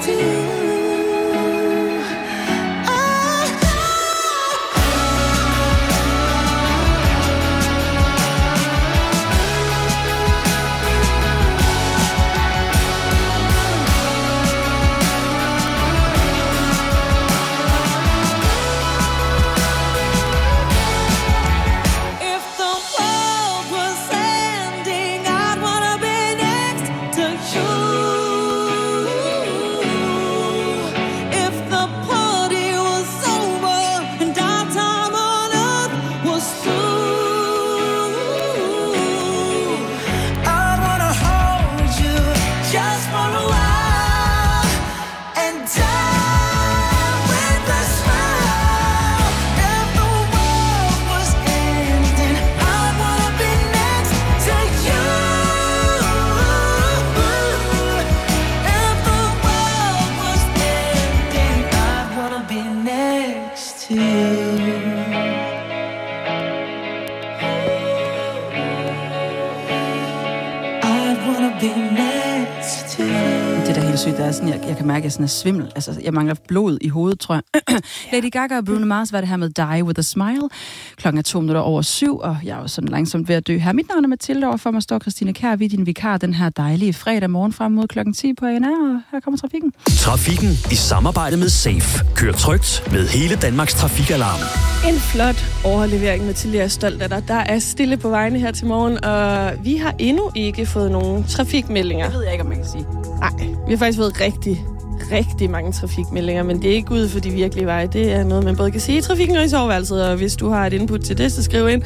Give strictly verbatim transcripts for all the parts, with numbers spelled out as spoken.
next to you. Jeg, jeg kan mærke, at jeg sådan er svimmel. Altså, jeg mangler blod i hovedet, tror jeg. Lady Gaga og Bruno Mars var det her med Die With A Smile. Klokken er to minutter over syv, og jeg er jo sådan langsomt ved at dø her. Mit navn er Mathilde, og for mig står Christine Kjær, vi er din vikar den her dejlige fredag morgen frem mod klokken ti på A N R, og her kommer trafikken. Trafikken i samarbejde med Safe. Kør trygt med hele Danmarks trafikalarm. En flot overlevering, Mathilde, jeg er stolt af dig. Der er stille på vejene her til morgen, og vi har endnu ikke fået nogen trafikmeldinger. Det ved jeg ikke, om man kan sige. Nej, vi har faktisk fået rigtig, rigtig mange trafikmeldinger, men det er ikke ude for de virkelige veje. Det er noget, man både kan sige i trafikken og i soveværelset, og hvis du har et input til det, så skriv ind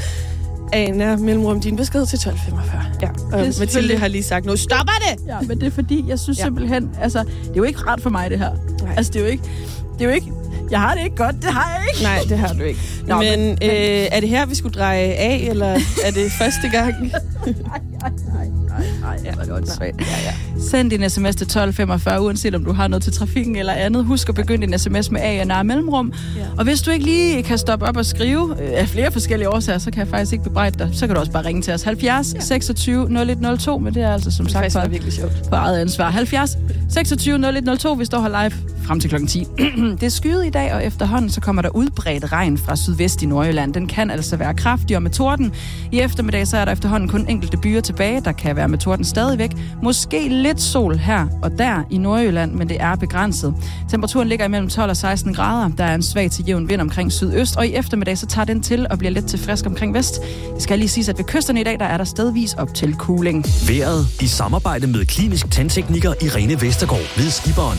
A N R mellemrum din besked til tolv femogfyrre. Ja, og Mathilde har lige sagt, nu stopper det! Ja, men det er fordi, jeg synes ja. simpelthen, altså, det er jo ikke rart for mig, det her. Nej. Altså, det er jo ikke, det er jo ikke, jeg har det ikke godt, det har jeg ikke. Nej, det har du ikke. Nå, men men øh, er det her, vi skulle dreje af, eller er det første gang? nej, nej, nej, nej, ja, det var godt svært. Ja, ja. Send din sms til tolv femogfyrre, uanset om du har noget til trafikken eller andet. Husk at begynde din sms med A N R mellemrum. Ja. Og hvis du ikke lige kan stoppe op og skrive øh, af flere forskellige årsager, så kan jeg faktisk ikke bebrejde dig. Så kan du også bare ringe til os. halvfjerds seksogtyve nul et nul to, men det er altså som sagt bare virkelig sjovt. På eget ansvar. halvfjerds seksogtyve nul et nul to, vi står her live frem til klokken ti. Det er skyet i dag, og efterhånden så kommer der udbredt regn fra sydvest i Nordjylland. Den kan altså være kraftig og med torden. I eftermiddag så er der efterhånden kun enkelte byer tilbage, der kan være med torden stadigvæk. Måske lidt sol her og der i Nordjylland, men det er begrænset. Temperaturen ligger imellem tolv og seksten grader. Der er en svag til jævn vind omkring sydøst, og i eftermiddag så tager den til og bliver lidt til frisk omkring vest. Det skal lige siges, at ved kysterne i dag, der er der stedvis op til cooling. Vejret i samarbejde med klinisk tandtekniker Irene Vestergaard ved Skiberen.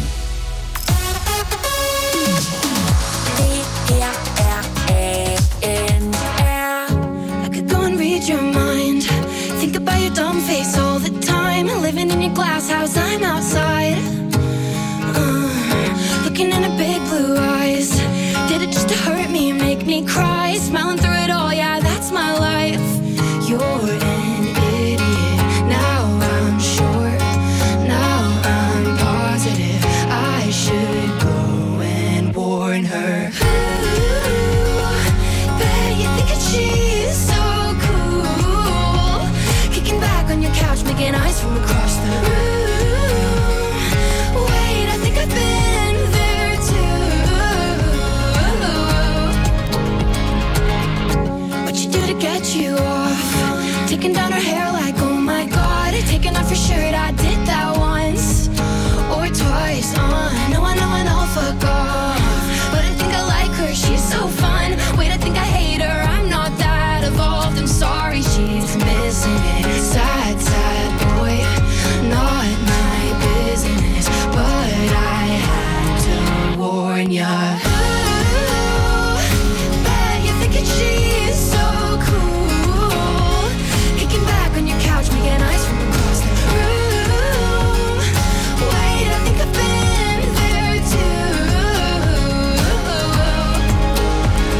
Dumb face all the time, living in your glass house, I'm outside, uh, looking into big blue eyes. Did it just to hurt me and make me cry? Smiling through it all, yeah, that's my life. You're an idiot, now I'm sure, now I'm positive I should go and warn her. Ooh, bet you think that she's so on your couch, making eyes from across the room. Wait, I think I've been there too. What you do to get you off? Taking down her hair like, oh my god. Taking off your shirt, I did that once or twice. Uh, no, I know, I know, fuck off. But I think I like her, she's so fun. Wait, I think I hate her, I'm not that evolved. I'm sorry, she's missing it. Sad, sad boy, not my business, but I had to warn ya. Ooh, bet you're thinking she's so cool, kicking back on your couch, making eyes from across the room. Wait, I think I've been there too.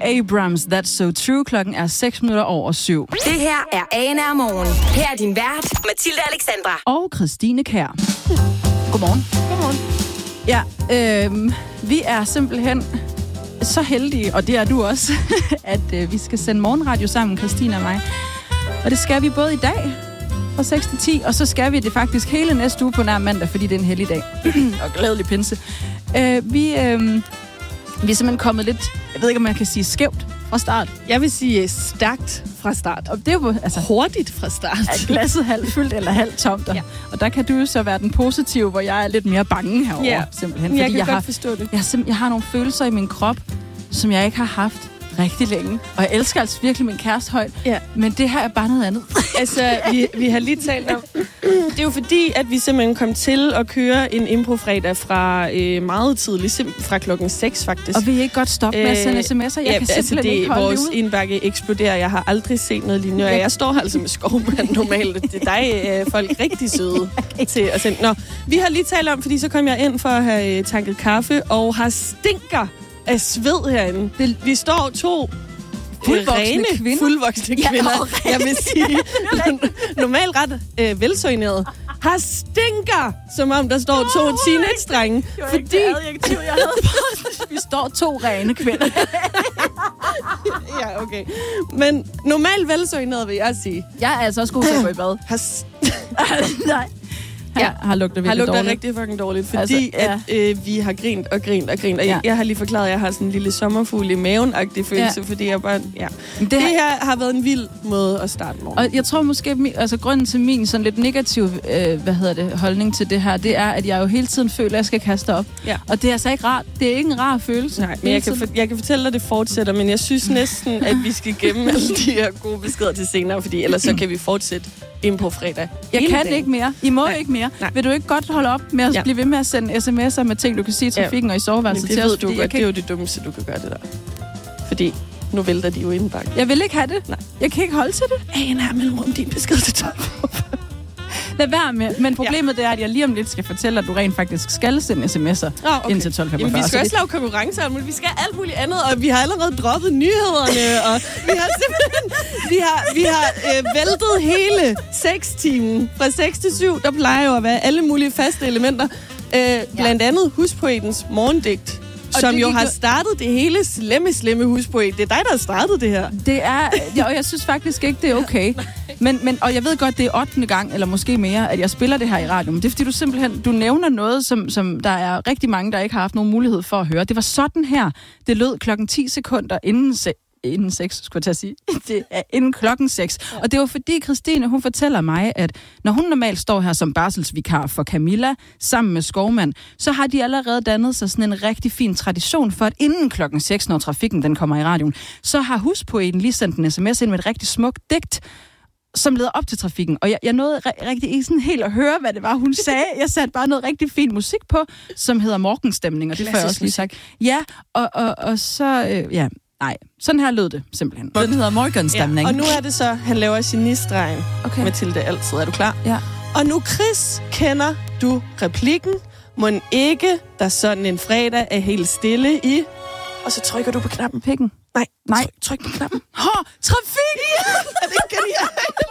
Abrams, That's So True. Klokken er seks minutter over syv. Det her er A N R Morgen. Her er din vært, Mathilde Alexandra. Og Christine Kjær. Godmorgen. Godmorgen. Ja, øh, vi er simpelthen så heldige, og det er du også, at øh, vi skal sende morgenradio sammen, Christine og mig. Og det skal vi både i dag fra seks til ti, og så skal vi det faktisk hele næste uge på nær mandag, fordi det er en heldig dag. Og glædelig pinse. Øh, vi, øh, vi er simpelthen kommet lidt, jeg ved ikke, om man kan sige skævt fra start. Jeg vil sige stærkt fra start. Og det er jo altså hurtigt fra start. Er glasset halvt fyldt eller halvt tomt? Ja. Og der kan du jo så være den positive, hvor jeg er lidt mere bange herovre, ja. simpelthen. Fordi jeg kan jeg godt har, forstå det. Jeg, har jeg har nogle følelser i min krop, som jeg ikke har haft rigtig længe. Og jeg elsker altså virkelig min kæreste højt. Ja. Men det her er bare noget andet. Altså, vi, vi har lige talt om... Det er jo fordi, at vi simpelthen kom til at køre en impro-fredag fra øh, meget tidligt, fra klokken seks faktisk. Og vil I ikke godt stoppe med at sende sms'er? Jeg ja, kan altså det, ikke holde vores det ud. indbakke eksploderer. Jeg har aldrig set noget lignende. Og jeg står altså med skovmand normalt. Det er dig, øh, folk rigtig søde til at sende. Nå, vi har lige talt om, fordi så kom jeg ind for at have øh, tanket kaffe, og har stinker af sved herinde. Det, vi står to fuldvoksne rene, kvinder. Fuldvoksne kvinder. Ja, jeg vil sige, normalt ret øh, velsoigneret. Har stinker, som om der står to oh, teenage-drenge. Fordi adjektiv, jeg havde på. Vi står to rene kvinder. Ja, okay. Men normalt velsoigneret, vil jeg sige. Jeg er altså også god til at gå i bad. Har Nej. Ja, har lugter virkelig har lugter dårligt. rigtig fucking dårligt, fordi altså, ja. at, øh, vi har grint og grint og grint. Og ja. jeg, jeg har lige forklaret, at jeg har sådan en lille sommerfugl i maven-agtig følelse, ja. fordi jeg bare... Ja. Det, det her har været en vild måde at starte morgen. Og jeg tror måske, altså grunden til min sådan lidt negativ, øh, hvad hedder det, holdning til det her, det er, at jeg jo hele tiden føler, at jeg skal kaste op. Ja. Og det er altså ikke rart. Det er ikke en rar følelse. Nej, men jeg kan, for, jeg kan fortælle dig, at det fortsætter, men jeg synes næsten, at vi skal gemme alle de her gode beskeder til senere, fordi ellers så kan vi fortsætte ind på fredag. Jeg kan dagen. det ikke mere. I må Nej. ikke mere. Nej. Vil du ikke godt holde op med at ja. blive ved med at sende sms'er med ting, du kan sige i trafikken ja. og i soveværelset til os? Det, du godt. Det er jo det dummeste, du kan gøre det der. Fordi nu vælter de jo indbakke. Jeg vil ikke have det. Nej. Jeg kan ikke holde til det. A N R mellemrum din besked til tolv. Lad være med. Men problemet ja. det er, at jeg lige om lidt skal fortælle, at du rent faktisk skal sende sms'er oh, okay. indtil tolv femogfyrre. Jamen, vi skal også lave konkurrencer, men vi skal alt muligt andet, og vi har allerede droppet nyhederne, og vi har simpelthen vi har, vi har øh, væltet hele seks timen. Fra seks til syv, der plejer jo at være alle mulige faste elementer. Øh, ja. Blandt andet Huspoetens morgendigt. Og som jo har startet det hele slemme, slemme huspoet. Det er dig, der har startet det her. Det er, ja, og jeg synes faktisk ikke, det er okay. Men, men, og jeg ved godt, det er ottende gang, eller måske mere, at jeg spiller det her i radioen. Det er fordi, du simpelthen du nævner noget, som, som der er rigtig mange, der ikke har haft nogen mulighed for at høre. Det var sådan her. Det lød klokken ti sekunder inden se- inden seks, skulle jeg til at sige. Det er inden klokken seks. Ja. Og det var fordi, Christine, hun fortæller mig, at når hun normalt står her som barselsvikar for Camilla, sammen med Skovmand, så har de allerede dannet sig sådan en rigtig fin tradition for, at inden klokken seks, når trafikken den kommer i radioen, så har huspoeten lige sendt en sms ind med et rigtig smukt digt, som leder op til trafikken. Og jeg, jeg nåede re- rigtig ikke sådan helt at høre, hvad det var, hun sagde. Jeg satte bare noget rigtig fin musik på, som hedder Morgenstemning, og det får jeg også lige sagt. Ja, og, og, og så... Øh, ja. Nej, sådan her lød det simpelthen. Den hedder Morgenstemning. Ja, og nu er det så, han laver genistregen. Okay. Mathilde altid. Er du klar? Ja. Og nu, Chris, kender du replikken? Må ikke, der sådan en fredag er helt stille i... Og så trykker du på knappen. Pikken. Nej, Nej. Tryk, tryk på knappen. Hå, trafik! Er det ikke genialt?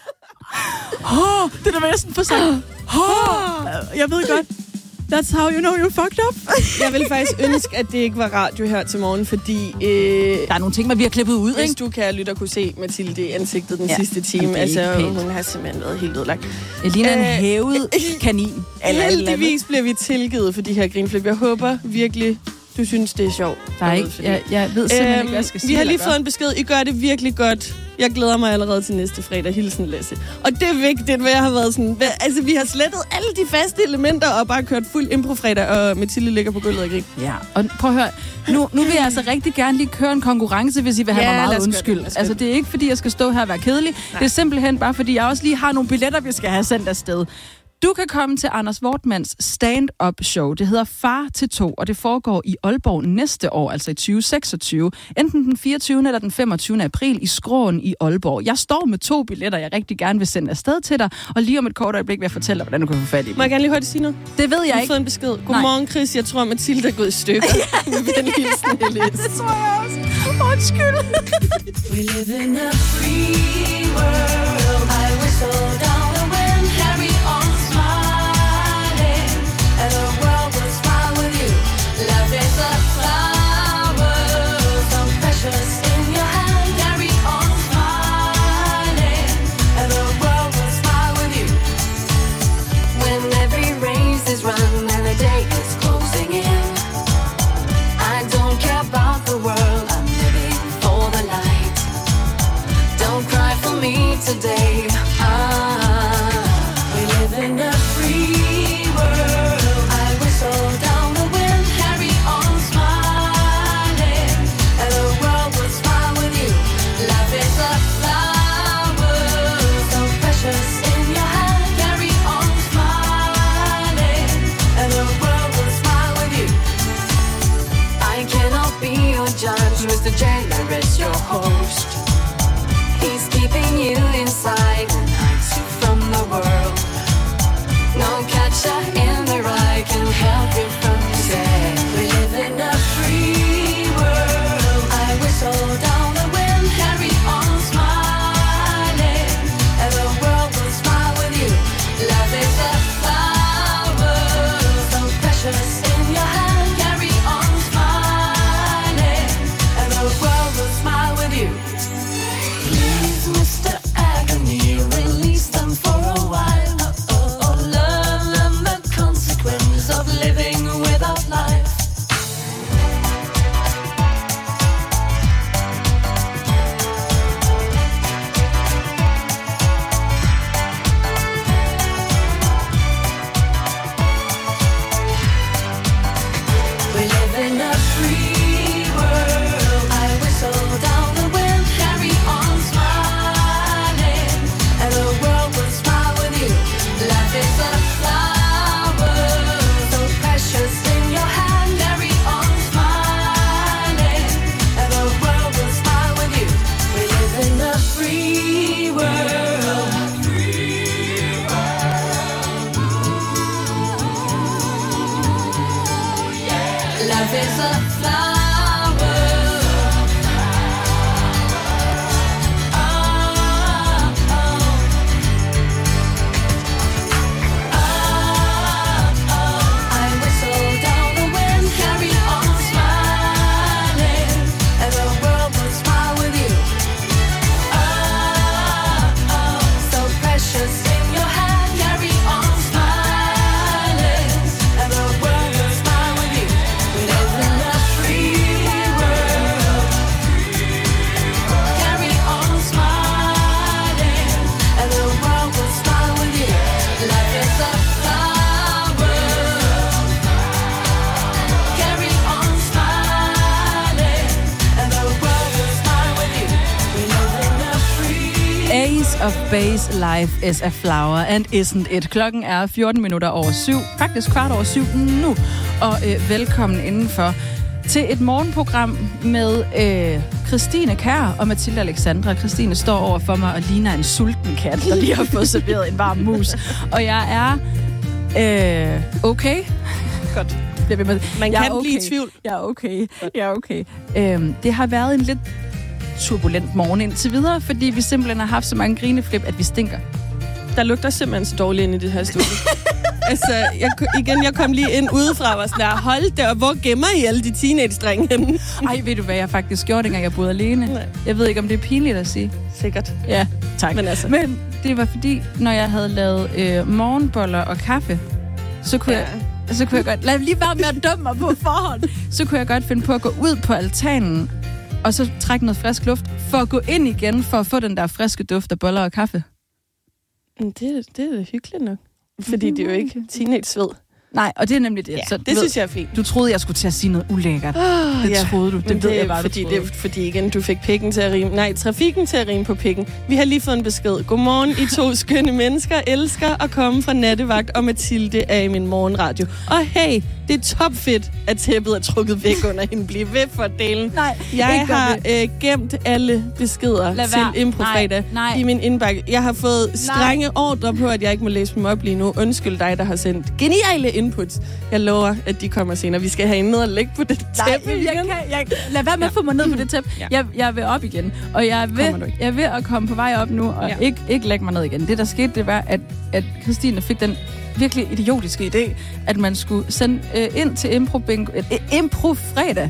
Hå, det er da næsten for sagt. Hå, jeg ved godt. That's how you know you're fucked up. Jeg vil faktisk ønske, at det ikke var radio her til morgen, fordi... Øh, der er nogle ting, man vi har klippet ud, hvis ikke? du, kan lytte og kunne se Mathilde i ansigtet den ja. sidste time. Altså, hun har simpelthen været helt ødelagt. Jeg ligner øh, en hævet kanin. Heldigvis bliver vi tilgivet for de her grinflip. Jeg håber virkelig, du synes, det er sjovt. Der er ikke, fordi... jeg, jeg ved simpelthen øhm, ikke, hvad jeg skal sige. Vi har lige fået en besked. I gør det virkelig godt. Jeg glæder mig allerede til næste fredag. Hilsen, Lasse. Og det er vigtigt, hvad jeg har været sådan... Altså, vi har slettet alle de faste elementer og bare kørt fuld impro-fredag, og Mathilde ligger på gulvet og grin. Ja, og prøv at høre. Nu, nu vil jeg altså rigtig gerne lige køre en konkurrence, hvis I vil have ja, mig meget undskyld. Det, altså, det er ikke, fordi jeg skal stå her og være kedelig. Nej. Det er simpelthen bare, fordi jeg også lige har nogle billetter, vi skal have sendt afsted. Du kan komme til Anders Wortmanns stand-up show. Det hedder Far til to, og det foregår i Aalborg næste år, altså i tyve seksogtyve. Enten den fireogtyvende eller den femogtyvende april i Skråen i Aalborg. Jeg står med to billetter, jeg rigtig gerne vil sende afsted til dig, og lige om et kort øjeblik vil jeg fortælle dig, hvordan du kan få fat i dem. Må jeg gerne lige høre det sige noget? Det ved jeg ikke. Jeg har fået en besked. Godmorgen, Chris. Jeg tror, Mathilde er gået i stykker. Med venlig hilsen, Elise. Det tror jeg også. Undskyld. We live in a free world. I whistle down the wind, carry on smiling, and the world will smile with you. Love is a flower, so precious in your hand. Carry on smiling, and the world will smile with you. When every race is run and the day is closing in, I don't care about the world. I'm living for the light. Don't cry for me today. Ah, we live in a free world. I whistle down the wind, carry on smiling, and the world will smile with you. Love is a flower, so precious in your hand. Carry on smiling, and the world will smile with you. I cannot be your judge, Mister Jailer is your host. He's keeping you inside and hides you from the world. No catcher in the rye can help you from yourself. We live in a free world. I whistle down the wind, carry on smiling, and the world will smile with you. Love is a flower, so precious in your hand. Carry on smiling, and the world will smile with you. Please, Mister Agony, release them for a while. Oh, oh, oh, learn them the consequence of living without life. We live in a free world. I whistle down the wind, carry on smiling, and the world will smile with you. Life is a flower, so precious in your hand. Carry on smiling, and the world will smile with you. We live in a free world. Love is a flower. Ah, oh. Ah, oh. I whistle down the wind, carry on smiling, and the world will smile with you. Ah, oh. So precious in your hand, carry on smiling, and the world will smile with you. We live in a free world. Carry on smiling, and the world will smile with you. Life is a flower. Carry on smiling, and the world will smile with you. We live in a free Ace of Base, Life is a flower and isn't it. Klokken er fjorten minutter over syv, faktisk kvart over syv nu. Og øh, velkommen indenfor til et morgenprogram med øh, Christine Kjær og Mathilde Alexandra. Christine står over for mig og ligner en sulten kat, der lige har fået serveret en varm mus. Og jeg er øh, okay. Godt. Bliver ved med. Man Jeg kan er blive i okay. tvivl. Jeg er okay. Jeg er okay. Øhm, det har været en lidt turbulent morgen indtil videre, fordi vi simpelthen har haft så mange grineflip, at vi stinker. Der lugter simpelthen så dårligt ind i det her studie. Altså, jeg, igen, jeg kom lige ind udefra og var sådan der, hold da, og hvor gemmer I alle de teenage-drenge henne? Ej, ved du hvad jeg faktisk gjorde, dengang jeg boede alene? Nej. Jeg ved ikke, om det er pinligt at sige. Sikkert. Ja, tak. Men altså. Men det var fordi, når jeg havde lavet øh, morgenboller og kaffe, så kunne, Ja. jeg, så kunne jeg godt... Lad lige være med at dømme mig på forhånd. Så kunne jeg godt finde på at gå ud på altanen, og så trække noget frisk luft, for at gå ind igen, for at få den der friske duft af boller og kaffe. Det, det er da hyggeligt nok. Fordi det er jo ikke teenage-sved. Nej, og det er nemlig det. Ja, så, det ved, synes jeg er fint. Du troede, jeg skulle til at sige noget ulækkert. Oh, det ja. troede du. Det Men ved det jeg er bare, fordi, du det er fordi igen, du fik pikken til at rime. Nej, trafikken til at rime på pikken. Vi har lige fået en besked. Godmorgen, I to skønne mennesker. Elsker at komme fra nattevagt, og Mathilde er i min morgenradio. Og hey, det Det er topfedt, at tæppet er trukket væk under hende. Bliv ved for delen. Nej, jeg har øh, gemt alle beskeder Lad til være. Improfredag Nej, nej. i min indbakke. Jeg har fået strenge ordre på, at jeg ikke må læse dem op lige nu. Undskyld dig, der har sendt geniale inputs. Jeg lover, at de kommer senere. Vi skal have en ned og lægge på det tæppe. Nej, jeg kan, jeg, lad være med at få mig ned på det tæppe. Ja. Jeg, jeg vil op igen, og jeg er, ved, jeg er ved at komme på vej op nu, og ja. ikke, ikke lægge mig ned igen. Det, der skete, det var, at, at Christine fik den virkelig idiotiske idé, at man skulle sende øh, ind til Impro-bingo, øh, Impro-fredag,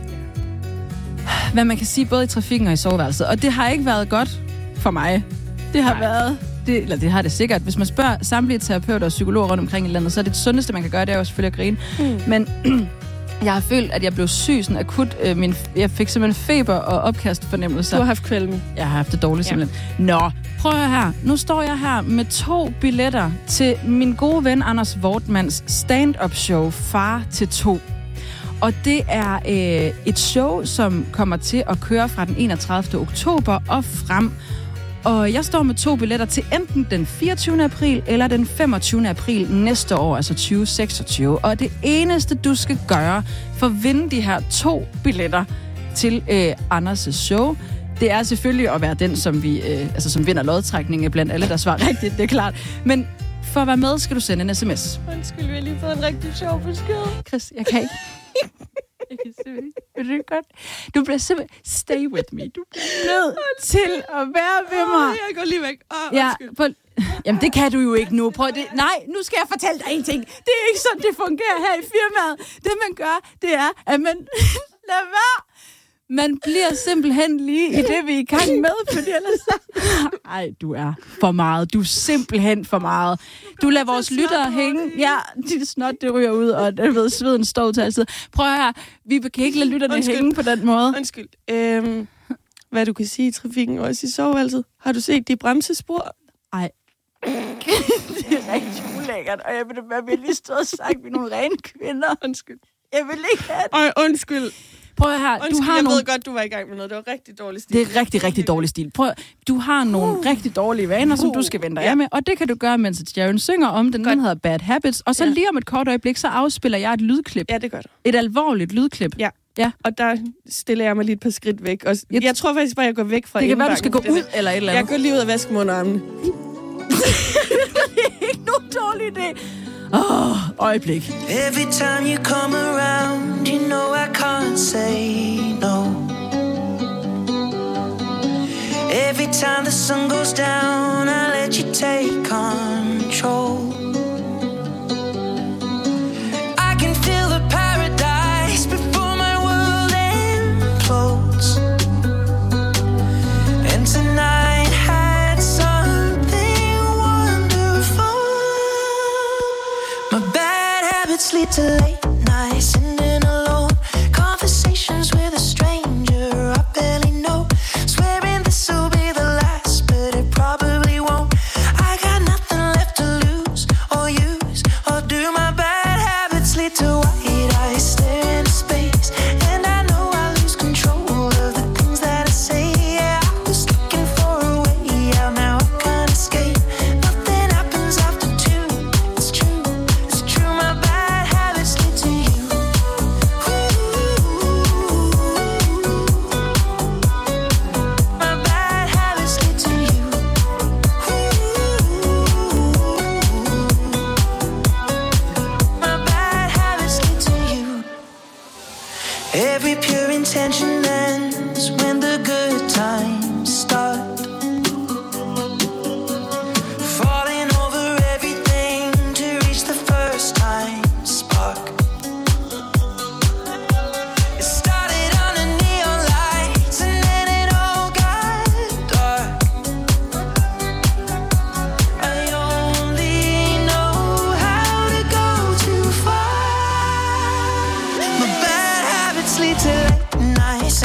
hvad man kan sige, både i trafikken og i soveværelset. Og det har ikke været godt for mig. Det har Nej. været... Det, eller det har det sikkert. Hvis man spørger samtlige terapeuter og psykologer rundt omkring i landet, så er det, det sundeste, man kan gøre, det er jo selvfølgelig at grine. Mm. Men jeg har følt, at jeg blev syg sådan akut. Øh, min, jeg fik simpelthen feber og opkastfornemmelser. Du har haft kvalme. Jeg har haft det dårligt simpelthen. Ja. Nå, prøv at høre her. Nu står jeg her med to billetter til min gode ven Anders Wortmanns stand-up show Far til to. Og det er øh, et show, som kommer til at køre fra den enogtredivte oktober og frem. Og jeg står med to billetter til enten den fireogtyvende april eller den femogtyvende april næste år, altså tyve seksogtyve. Og det eneste, du skal gøre for at vinde de her to billetter til øh, Anders' show, det er selvfølgelig at være den, som, vi, øh, altså, som vinder lodtrækningen blandt alle, der svarer rigtigt, det er klart. Men for at være med, skal du sende en sms. Undskyld, vi har lige fået en rigtig sjov besked. Chris, jeg kan ikke... Jeg kan simpelthen... Vil du godt? Du bliver simpelthen... Stay with me. Du bliver nødt til at være ved mig. Oh, jeg går lige væk. Oh, ja, på, jamen, det kan du jo ikke nu. Prøv det. Nej, nu skal jeg fortælle dig en ting. Det er ikke sådan, det fungerer her i firmaet. Det, man gør, det er, at man... Lad være. Man bliver simpelthen lige i det, vi er i gang med, fordi ellers så... Ej, du er for meget. Du er simpelthen for meget. Du lader vores lyttere hænge. Ja, dit snot, det ryger ud, og jeg ved, sveden står til altid. Prøv her. Vi kan ikke lade lytterne Undskyld. hænge på den måde. Undskyld. Øhm, hvad du kan sige i trafikken, også i soveværelset. Har du set de bremsespor? Ej. Det er rigtig ulækkert, og jeg ved, hvad vi lige stået og sagt, vi er nogle rene kvinder. Undskyld. Jeg vil ikke have det. Ej, undskyld. Prøv her, Undskyld, du har jeg nogle... ved godt, du var i gang med noget. Det var rigtig dårlig stil. Det er rigtig, rigtig dårlig stil. Prøv, du har nogle uh. rigtig dårlige vaner, som du skal vende dig ja. af med, og det kan du gøre, mens Sharon synger om den. Den hedder Bad Habits, og så ja. lige om et kort øjeblik, så afspiller jeg et lydklip. Ja, det gør du. Et alvorligt lydklip. Ja. Ja. Og der stiller jeg mig lige et par skridt væk. Og jeg, jeg tror faktisk bare, jeg går væk fra det kan være, du skal gå ud eller et eller andet. Jeg går lige ud og vaske mundarmene. Det er ikke nogen dårlig idé. Åh, oh, øjeblik. Every time you come around, you know I can't say no. Every time the sun goes down, I let you take control. I can feel the paradise before my world implodes. And tonight had something wonderful. My bad habits lead to late nights, sitting alone, conversations with a stranger I barely know, swearing this will be the last, but it probably won't. I got nothing left to lose or use, or do my bad habits lead to white eyes stare into space, and I know I lose control of the things that I say. Yeah, I was looking for a way out, now I can't escape. Nothing happens after two, it's true, it's true, my bad habits lead to you. My bad habits lead to you. My bad habits lead to you. Every pure intention ends when the good times start. Falling over everything to reach the first time spark. It started under neon lights and then it all got dark. I only know how to go too far. My bad habits lead to late nights,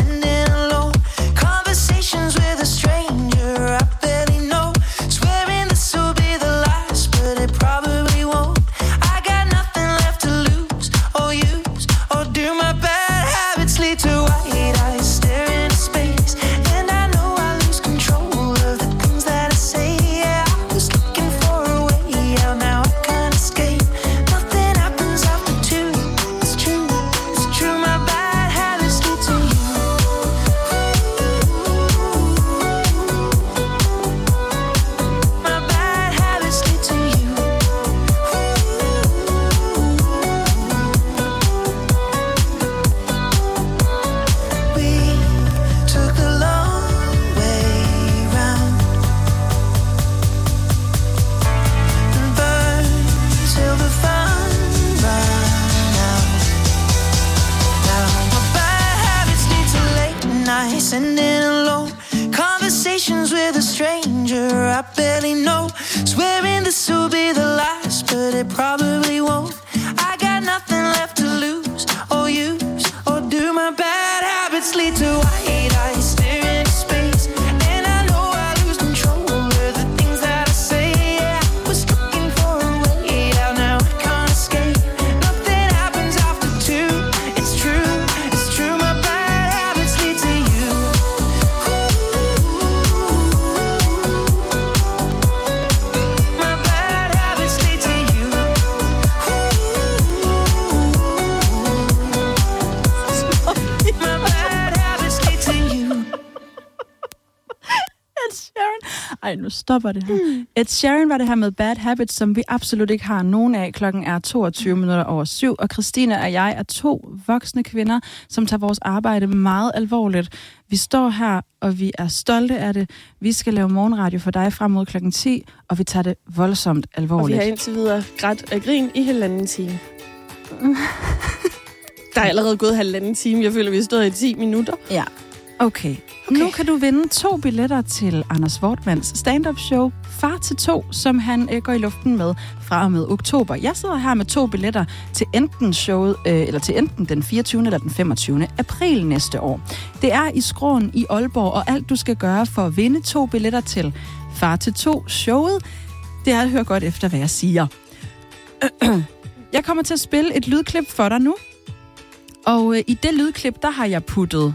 nights ending alone. Conversations with a stranger I barely know. Swearing this will be the last, but it probably won't. I got nothing left to lose or use, or do my bad habits lead to white eyes staring into space? And I know I lose control of the things that I say. Yeah, I was looking for a way out, now I can't escape. Nothing happens after two. It's true, it's true. My bad habits lead to you. My bad habits lead to you. My bad habits lead to you. Ed Sheeran. Ej, nu stopper det her. Mm. Ed Sheeran var det her med Bad Habits, som vi absolut ikke har nogen af. Klokken er toogtyve minutter over syv, og Christina og jeg er to voksne kvinder, som tager vores arbejde meget alvorligt. Vi står her, og vi er stolte af det. Vi skal lave morgenradio for dig frem mod klokken ti, og vi tager det voldsomt alvorligt. Og vi har indtil videre grædt af grin i halvanden time. Der er allerede gået halvanden time. Jeg føler, vi har stået i ti minutter. Ja, okay. okay. Nu kan du vinde to billetter til Anders Wortmanns stand-up show Far til to, som han øh, går i luften med fra og med oktober. Jeg sidder her med to billetter til enten showet, øh, eller til enten den fireogtyvende eller den femogtyvende april næste år. Det er i Skråen i Aalborg, og alt du skal gøre for at vinde to billetter til Far til to showet, det er at høre godt efter, hvad jeg siger. Jeg kommer til at spille et lydklip for dig nu. Og øh, i det lydklip, der har jeg puttet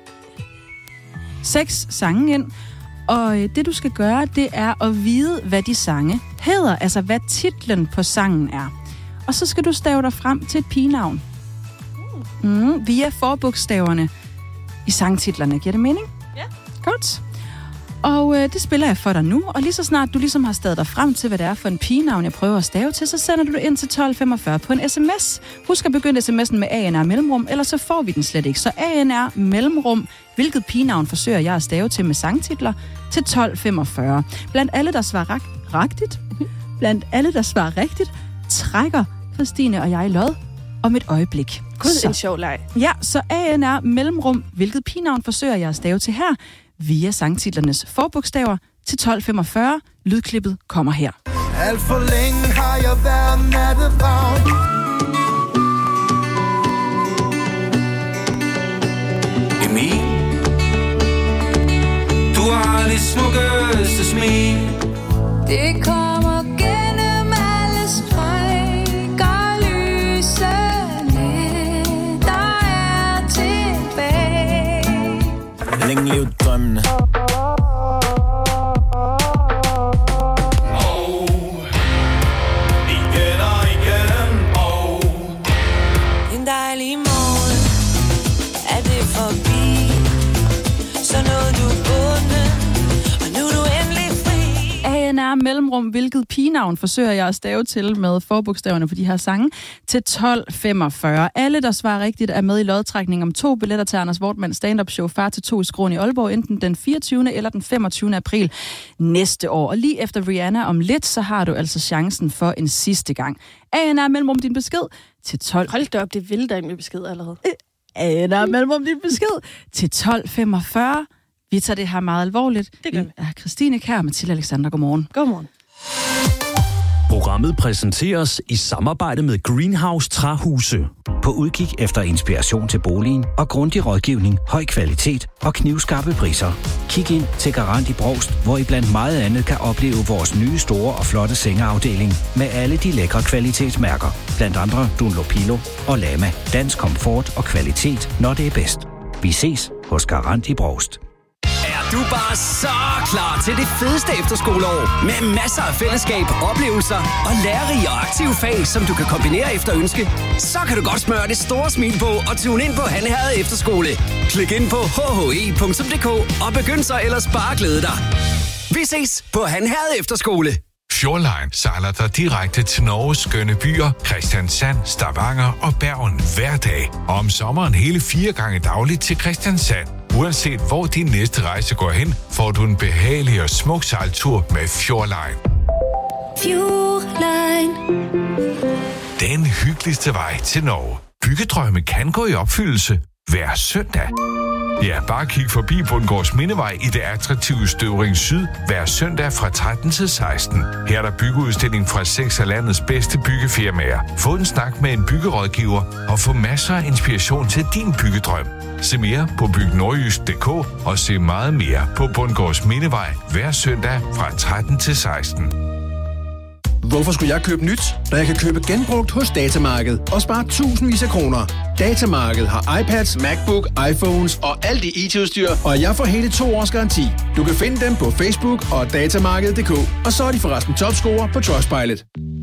seks sange ind. Og øh, det, du skal gøre, det er at vide, hvad de sange hedder. Altså, hvad titlen på sangen er. Og så skal du stave dig frem til et pigenavn. Mm, via forbogstaverne i sangtitlerne. Giver det mening? Ja. Godt. Og øh, det spiller jeg for dig nu, og lige så snart du ligesom har stavet dig frem til, hvad det er for en pigenavn, jeg prøver at stave til, så sender du det ind til tolv femogfyrre på en sms. Husk at begynde sms'en med A N R mellemrum, ellers så får vi den slet ikke. Så A N R mellemrum, hvilket pigenavn forsøger jeg at stave til med sangtitler, til tolv femogfyrre. Blandt alle, der svarer rak- rigtigt, blandt alle, der svarer rigtigt, trækker Christine og jeg lod om et øjeblik. Gud, Så- en sjov leg. Ja, så A N R mellemrum, hvilket pigenavn forsøger jeg at stave til her, via sangtitlernes forbogstaver til tolv femogfyrre. Lydklippet kommer her. Alt for længe har jeg været nattevagn. Emil, du har det smukkeste smil. Det kommer gennem alle strækker, lysende, der er tilbage. Længe lev drømmene. En dejlig morgen er det forbi. Så nåede du bunden, og nu er du endelig fri. A N R mellemrum, hvilket pigenavn forsøger jeg at stave til med forbogstaverne på de her sange, til tolv femogfyrre. Alle, der svarer rigtigt, er med i lodtrækning om to billetter til Anders Wortmanns stand-up show Far til to i Skråen i Aalborg, enten den fireogtyvende eller den femogtyvende april næste år. Og lige efter Rihanna om lidt, så har du altså chancen for en sidste gang. A N R mellemrum din besked til tolv. Hold da op, det vælter ind med besked allerede. A N R mellemrum din besked til tolv femogfyrre. Vi tager det her meget alvorligt. Det gør vi. er Christine Kjær og Mathilde Alexander. Godmorgen. Godmorgen. Programmet præsenteres i samarbejde med Greenhouse Træhuse. På udkig efter inspiration til boligen og grundig rådgivning, høj kvalitet og knivskarpe priser. Kig ind til Garant i Brovst, hvor I blandt meget andet kan opleve vores nye store og flotte sengeafdeling med alle de lækre kvalitetsmærker. Blandt andre Dunlopillo og Lama. Dansk komfort og kvalitet, når det er bedst. Vi ses hos Garant i Brovst. Er du bare så klar til det fedeste efterskoleår? Med masser af fællesskab, oplevelser og lærerige og aktive fag, som du kan kombinere efter ønske? Så kan du godt smøre det store smil på og tune ind på Han Herred Efterskole. Klik ind på h h e punktum d k og begynd så ellers bare at glæde dig. Vi ses på Han Herred Efterskole. Fjordline sejler dig direkte til Norges skønne byer, Kristiansand, Stavanger og Bergen hver dag. Og om sommeren hele fire gange dagligt til Kristiansand. Uanset hvor din næste rejse går hen, får du en behagelig og smuk sejltur med Fjordline. Fjordline. Den hyggeligste vej til Norge. Byggedrømme kan gå i opfyldelse hver søndag. Ja, bare kig forbi Bundgårds Mindevej i det attraktive Støvring Syd hver søndag fra tretten til seksten. Her er der byggeudstilling fra seks af landets bedste byggefirmaer. Få en snak med en byggerådgiver og få masser af inspiration til din byggedrøm. Se mere på byg nordjysk punktum d k og se meget mere på Bundgårds Mindevej hver søndag fra tretten til seksten. Hvorfor skulle jeg købe nyt, når jeg kan købe genbrugt hos Datamarked og spare tusindvis af kroner? Datamarked har iPads, MacBook, iPhones og alt i I T-udstyr, og jeg får hele to års garanti. Du kan finde dem på Facebook og datamarked punktum d k, og så er de forresten topscorer på Trustpilot.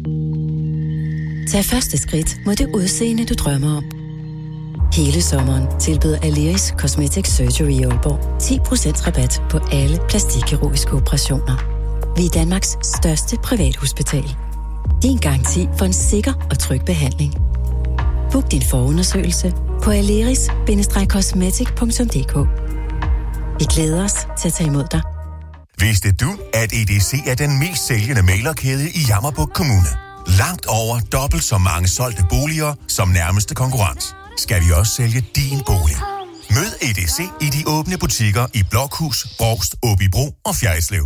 Tag første skridt mod det udseende, du drømmer om. Hele sommeren tilbyder Aleris Cosmetic Surgery i Aalborg ti procent rabat på alle plastikkirurgiske operationer. Vi er Danmarks største privathospital. Din garanti for en sikker og tryg behandling. Book din forundersøgelse på aleris cosmetic punktum d k. Vi glæder os til at tage imod dig. Vidste du, at E D C er den mest sælgende mailerkæde i Jammerbugt Kommune? Langt over dobbelt så mange solgte boliger som nærmeste konkurrent. Skal vi også sælge din bolig? Mød E D C i de åbne butikker i Blokhus, Brovst, Åbybro og Fjerritslev.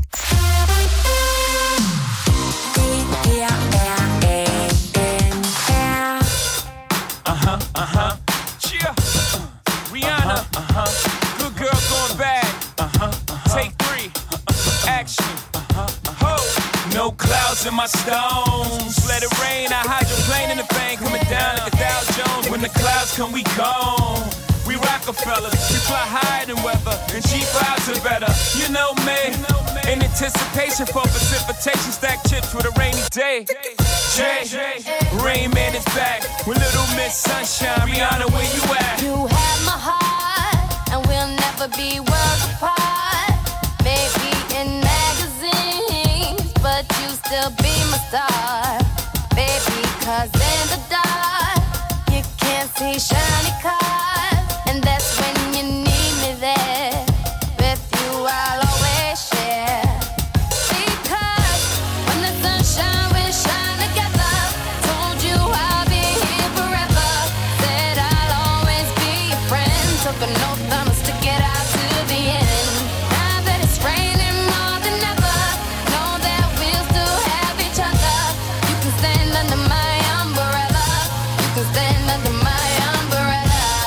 Uh-huh, uh-huh, cheer, Rihanna, uh-huh, good girl going bad, uh-huh, uh-huh. Take three, uh-huh. Action, uh-huh, ho, no clouds in my stones, let it rain, I hydroplane in the bank, coming down like a Dow Jones, when the clouds come we gone, we Rockefellers, we fly higher than weather, and cheap vibes are better, you know me, in anticipation for precipitation, stack chips with a rainy day. Jay, Rain Man is back with Little Miss Sunshine. Rihanna, where you at? You have my heart, and we'll never be worlds apart. Maybe in magazines, but you still be my star. Baby, cause in the dark, you can't see shiny cars. And that's when you need me there. With you, I'll always share. Because when the sunshine will shine together, told you I'll be here forever. Said I'll always be your friend. Took an oath I'ma stick it out to the end. Now that it's raining more than ever, know that we'll still have each other. You can stand under my umbrella. You can stand under my umbrella.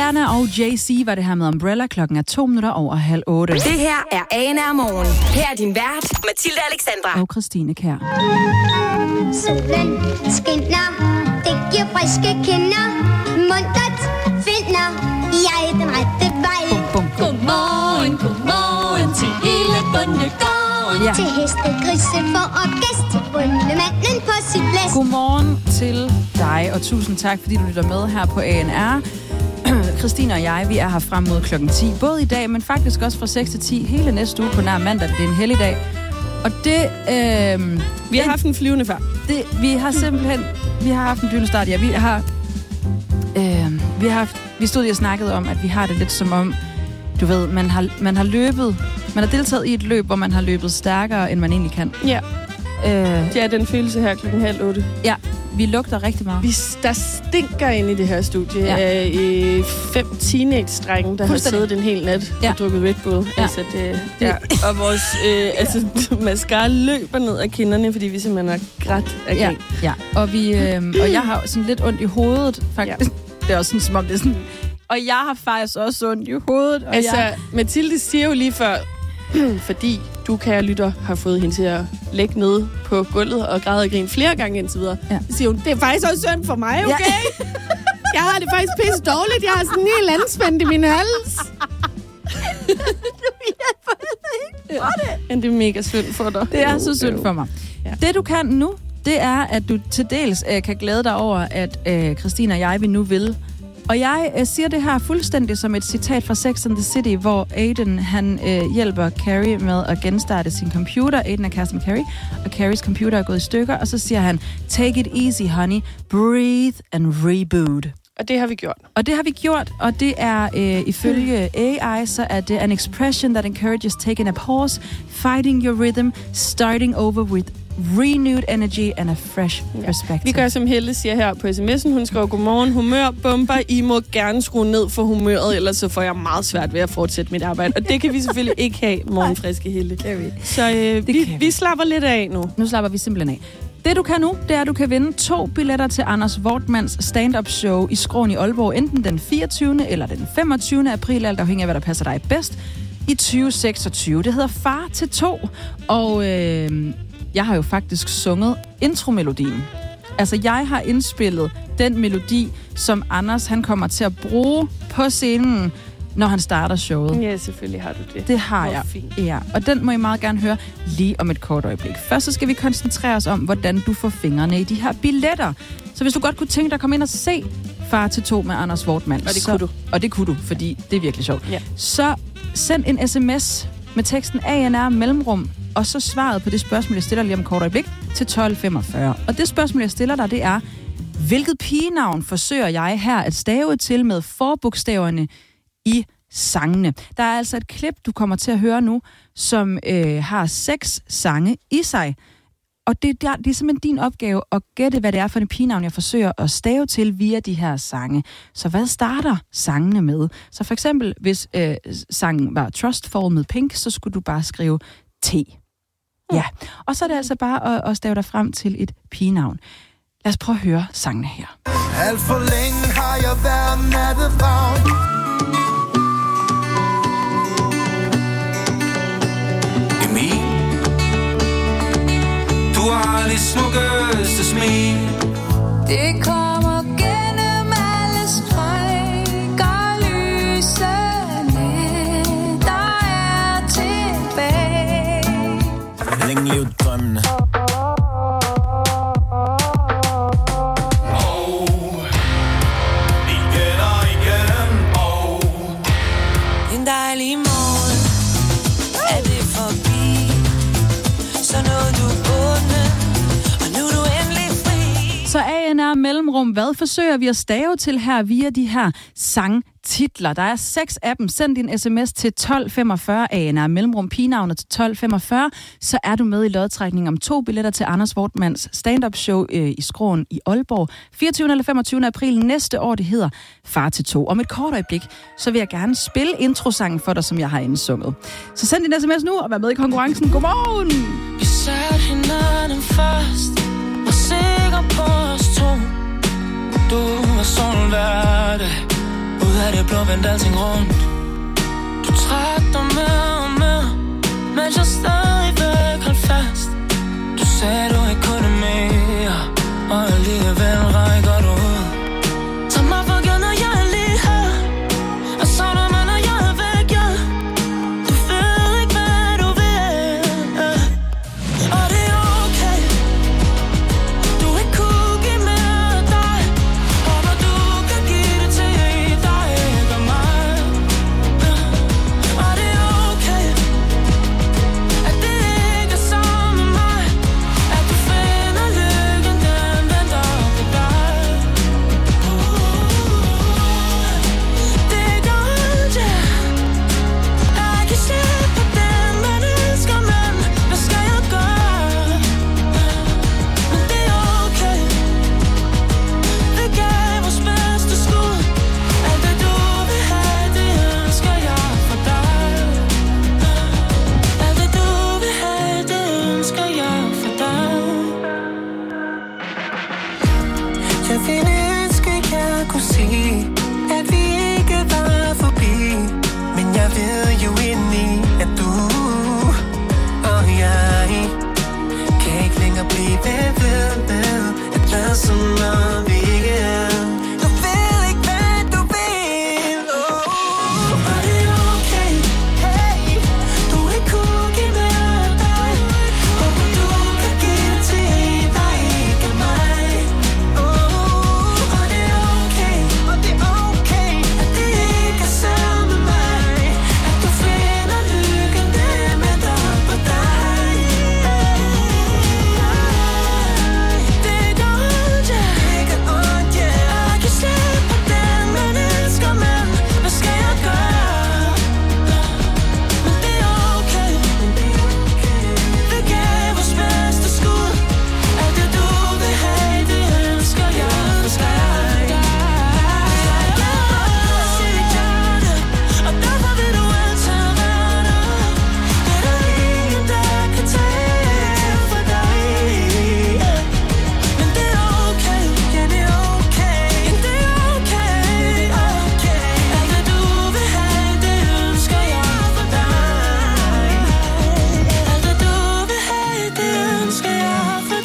Rihanna og Jay-Z var det her med Umbrella. Klokken er to minutter over halv otte. Det her er A and R Morgen. Her er din vært, Mathilde Alexandra. Og Christine Kjær. Solen skinner, det giver friske kinder. Muntert finder jeg den rette vej. Bum, bum. Godmorgen, godmorgen til hele bondegården. Ja. Til heste, grise for og gæst. Til bondemanden på sit læs. Godmorgen til dig, og tusind tak, fordi du lytter med her på A and R. Christine og jeg, vi er her frem mod klokken ti. Både i dag, men faktisk også fra seks til ti. Hele næste uge på nær mandag. Det er en helligdag. Og det... Øh, vi har haft en flyvende før. Det, vi har simpelthen... Vi har haft en flyvende start, ja. Vi har... Øh, vi har haft, vi stod og snakkede om, at vi har det lidt som om... Du ved, man har, man har løbet... Man har deltaget i et løb, hvor man har løbet stærkere, end man egentlig kan. Ja. Øh, det er den følelse her klokken halv otte. Ja, vi lugter rigtig meget. Vi, der stinker ind i det her studie ja. af øh, fem teenage-drenge, der har siddet en hel nat ja. og drukket Red Bull. Ja. Altså, det, det. Ja. Og vores øh, altså, mascara løber ned af kinderne, fordi vi simpelthen har grædt af ja. ja, og, vi, øh, og jeg har sådan lidt ondt i hovedet, faktisk. Ja. Det er også sådan, som om det er sådan... Og jeg har faktisk også ondt i hovedet. Og altså, jeg... Mathilde siger jo lige før, fordi du, kære lytter, har fået hende til at lægge ned på gulvet og græde og grine flere gange indtil videre. Ja. Så siger hun, det er faktisk også synd for mig, okay? Ja. Jeg har det faktisk pisse dårligt. Jeg har sådan en helt anspændt i min hals. Du hjælper ikke for det. Men det er mega synd for dig. Det er så synd for mig. Ja. Det, du kan nu, det er, at du til dels øh, kan glæde dig over, at øh, Christine og jeg, vi nu vil. Og jeg øh, siger det her fuldstændig som et citat fra Sex and the City, hvor Aiden, han øh, hjælper Carrie med at genstarte sin computer. Aiden er kæreste med Carrie, og Carries computer er gået i stykker, og så siger han, take it easy, honey, breathe and reboot. Og det har vi gjort. Og det har vi gjort, og det er øh, ifølge A I, så er det an expression that encourages taking a pause, fighting your rhythm, starting over with renewed energy and a fresh perspective. Vi gør som Helle siger her på sms'en. Hun skriver, godmorgen, humør, bomber. I må gerne skrue ned for humøret, ellers så får jeg meget svært ved at fortsætte mit arbejde. Og det kan vi selvfølgelig ikke have, morgenfriske Helle. Det vi. Så øh, vi, vi. vi slapper lidt af nu. Nu slapper vi simpelthen af. Det du kan nu, det er, at du kan vinde to billetter til Anders Wortmanns stand-up show i Skråen i Aalborg, enten den fireogtyvende eller den femogtyvende april, alt afhængig af, hvad der passer dig bedst, i tyve seksogtyve. Det hedder Far til to, og øh, jeg har jo faktisk sunget intromelodien. Altså, jeg har indspillet den melodi, som Anders han kommer til at bruge på scenen, når han starter showet. Ja, selvfølgelig har du det. Det har jeg. Fint. Ja, og den må I meget gerne høre lige om et kort øjeblik. Først så skal vi koncentrere os om, hvordan du får fingrene i de her billetter. Så hvis du godt kunne tænke dig at komme ind og se Far til to med Anders Wortmann. Og det så, kunne du. Og det kunne du, fordi det er virkelig sjovt. Ja. Så send en sms med teksten A N R mellemrum, og så svaret på det spørgsmål, jeg stiller lige om et kort øjeblik, til tolv femogfyrre. Og det spørgsmål, jeg stiller dig, det er, hvilket pigenavn forsøger jeg her at stave til med forbogstaverne i sangene? Der er altså et klip, du kommer til at høre nu, som øh, har seks sange i sig. Og det, der, det er simpelthen din opgave at gætte, hvad det er for en pigenavn, jeg forsøger at stave til via de her sange. Så hvad starter sangene med? Så for eksempel, hvis øh, sangen var Trustful med Pink, så skulle du bare skrive T. Ja, og så er det altså bare at, at stave dig frem til et pigenavn. Lad os prøve at høre sangene her. Alt for længe har jeg været nattevagn. Emil, du har det smukkeste smil. Det kommer gennem alle strækker, lysene, der er tilbage. Længe lev drømmene. Og igen og igen, og en dejlig morgen er det forbi. Så nåede du bunden, og nu er du endelig fri. Så A N R mellemrum, hvad forsøger vi at stave til her via de her sangtitler? Der er seks af dem. Send din sms til tolv femogfyrre, A N R mellemrum pigenavnet til tolv femogfyrre. Så er du med i lodtrækningen om to billetter til Anders Wortmanns stand-up show øh, i Skråen i Aalborg. fireogtyvende eller femogtyvende april næste år, det hedder Far til to. Om et kort øjeblik, så vil jeg gerne spille introsangen for dig, som jeg har indsunget. Så send din sms nu og vær med i konkurrencen. Godmorgen! vi satte hinanden først, var sikker på os to. Du var sådan hverdag, ud er det blå vendt alting rundt. Du træk dig mere og mere, mens jeg stadigvæk holdt fast. Du sagde du ikke kunne mere, og alligevel rækker du ud. Tag mig for givet, når jeg er lige her, og savner mig, når jeg er væk, ja. Du ved ikke, hvad du vil, ja. Og det er okay, du ikke kunne give mere af dig. Håber du kan give det til dig, ikke mig, ja. Og det er okay, at det ikke er sammen med mig, at du finder lykken, den venter på dig. Det er godt, ja. Jeg kan slippe på den, man elsker, men hvad skal jeg gøre? Men det er okay, vi gav vores bedste skud. Alt det du vil have, det ønsker jeg for dig. Alt det du vil have, det ønsker jeg for dig. Jeg ville ønske, jeg kunne sige, at vi ikke var forbi. Men jeg ved jo indeni, at du og jeg kan ikke længere blive ved med at lade som om vi ikke er. Du ved ikke, hvad du vil, oh. Og det er okay, hey, du ikke kunne give mere af dig. Håber du kan give det til dig, ikke mig, oh. Og det er okay, og det er okay, at det ikke er sammen med mig, at du finder lykken, den venter på dig. Det er godt, ja. Det er godt, ja. Jeg kan slippe på den, man elsker, men hvad skal jeg gøre? Men det er okay, vi gav vores bedste skud. Alt det du vil have, det ønsker jeg for dig. Jeg siger det, og derfor vil du altid være der. Det er der ingen, der kan tage for dig. Men det er okay, ja det er okay, ja det er okay, okay. Alt det du vil have, det ønsker jeg for dig. Alt det du vil have, det ønsker jeg for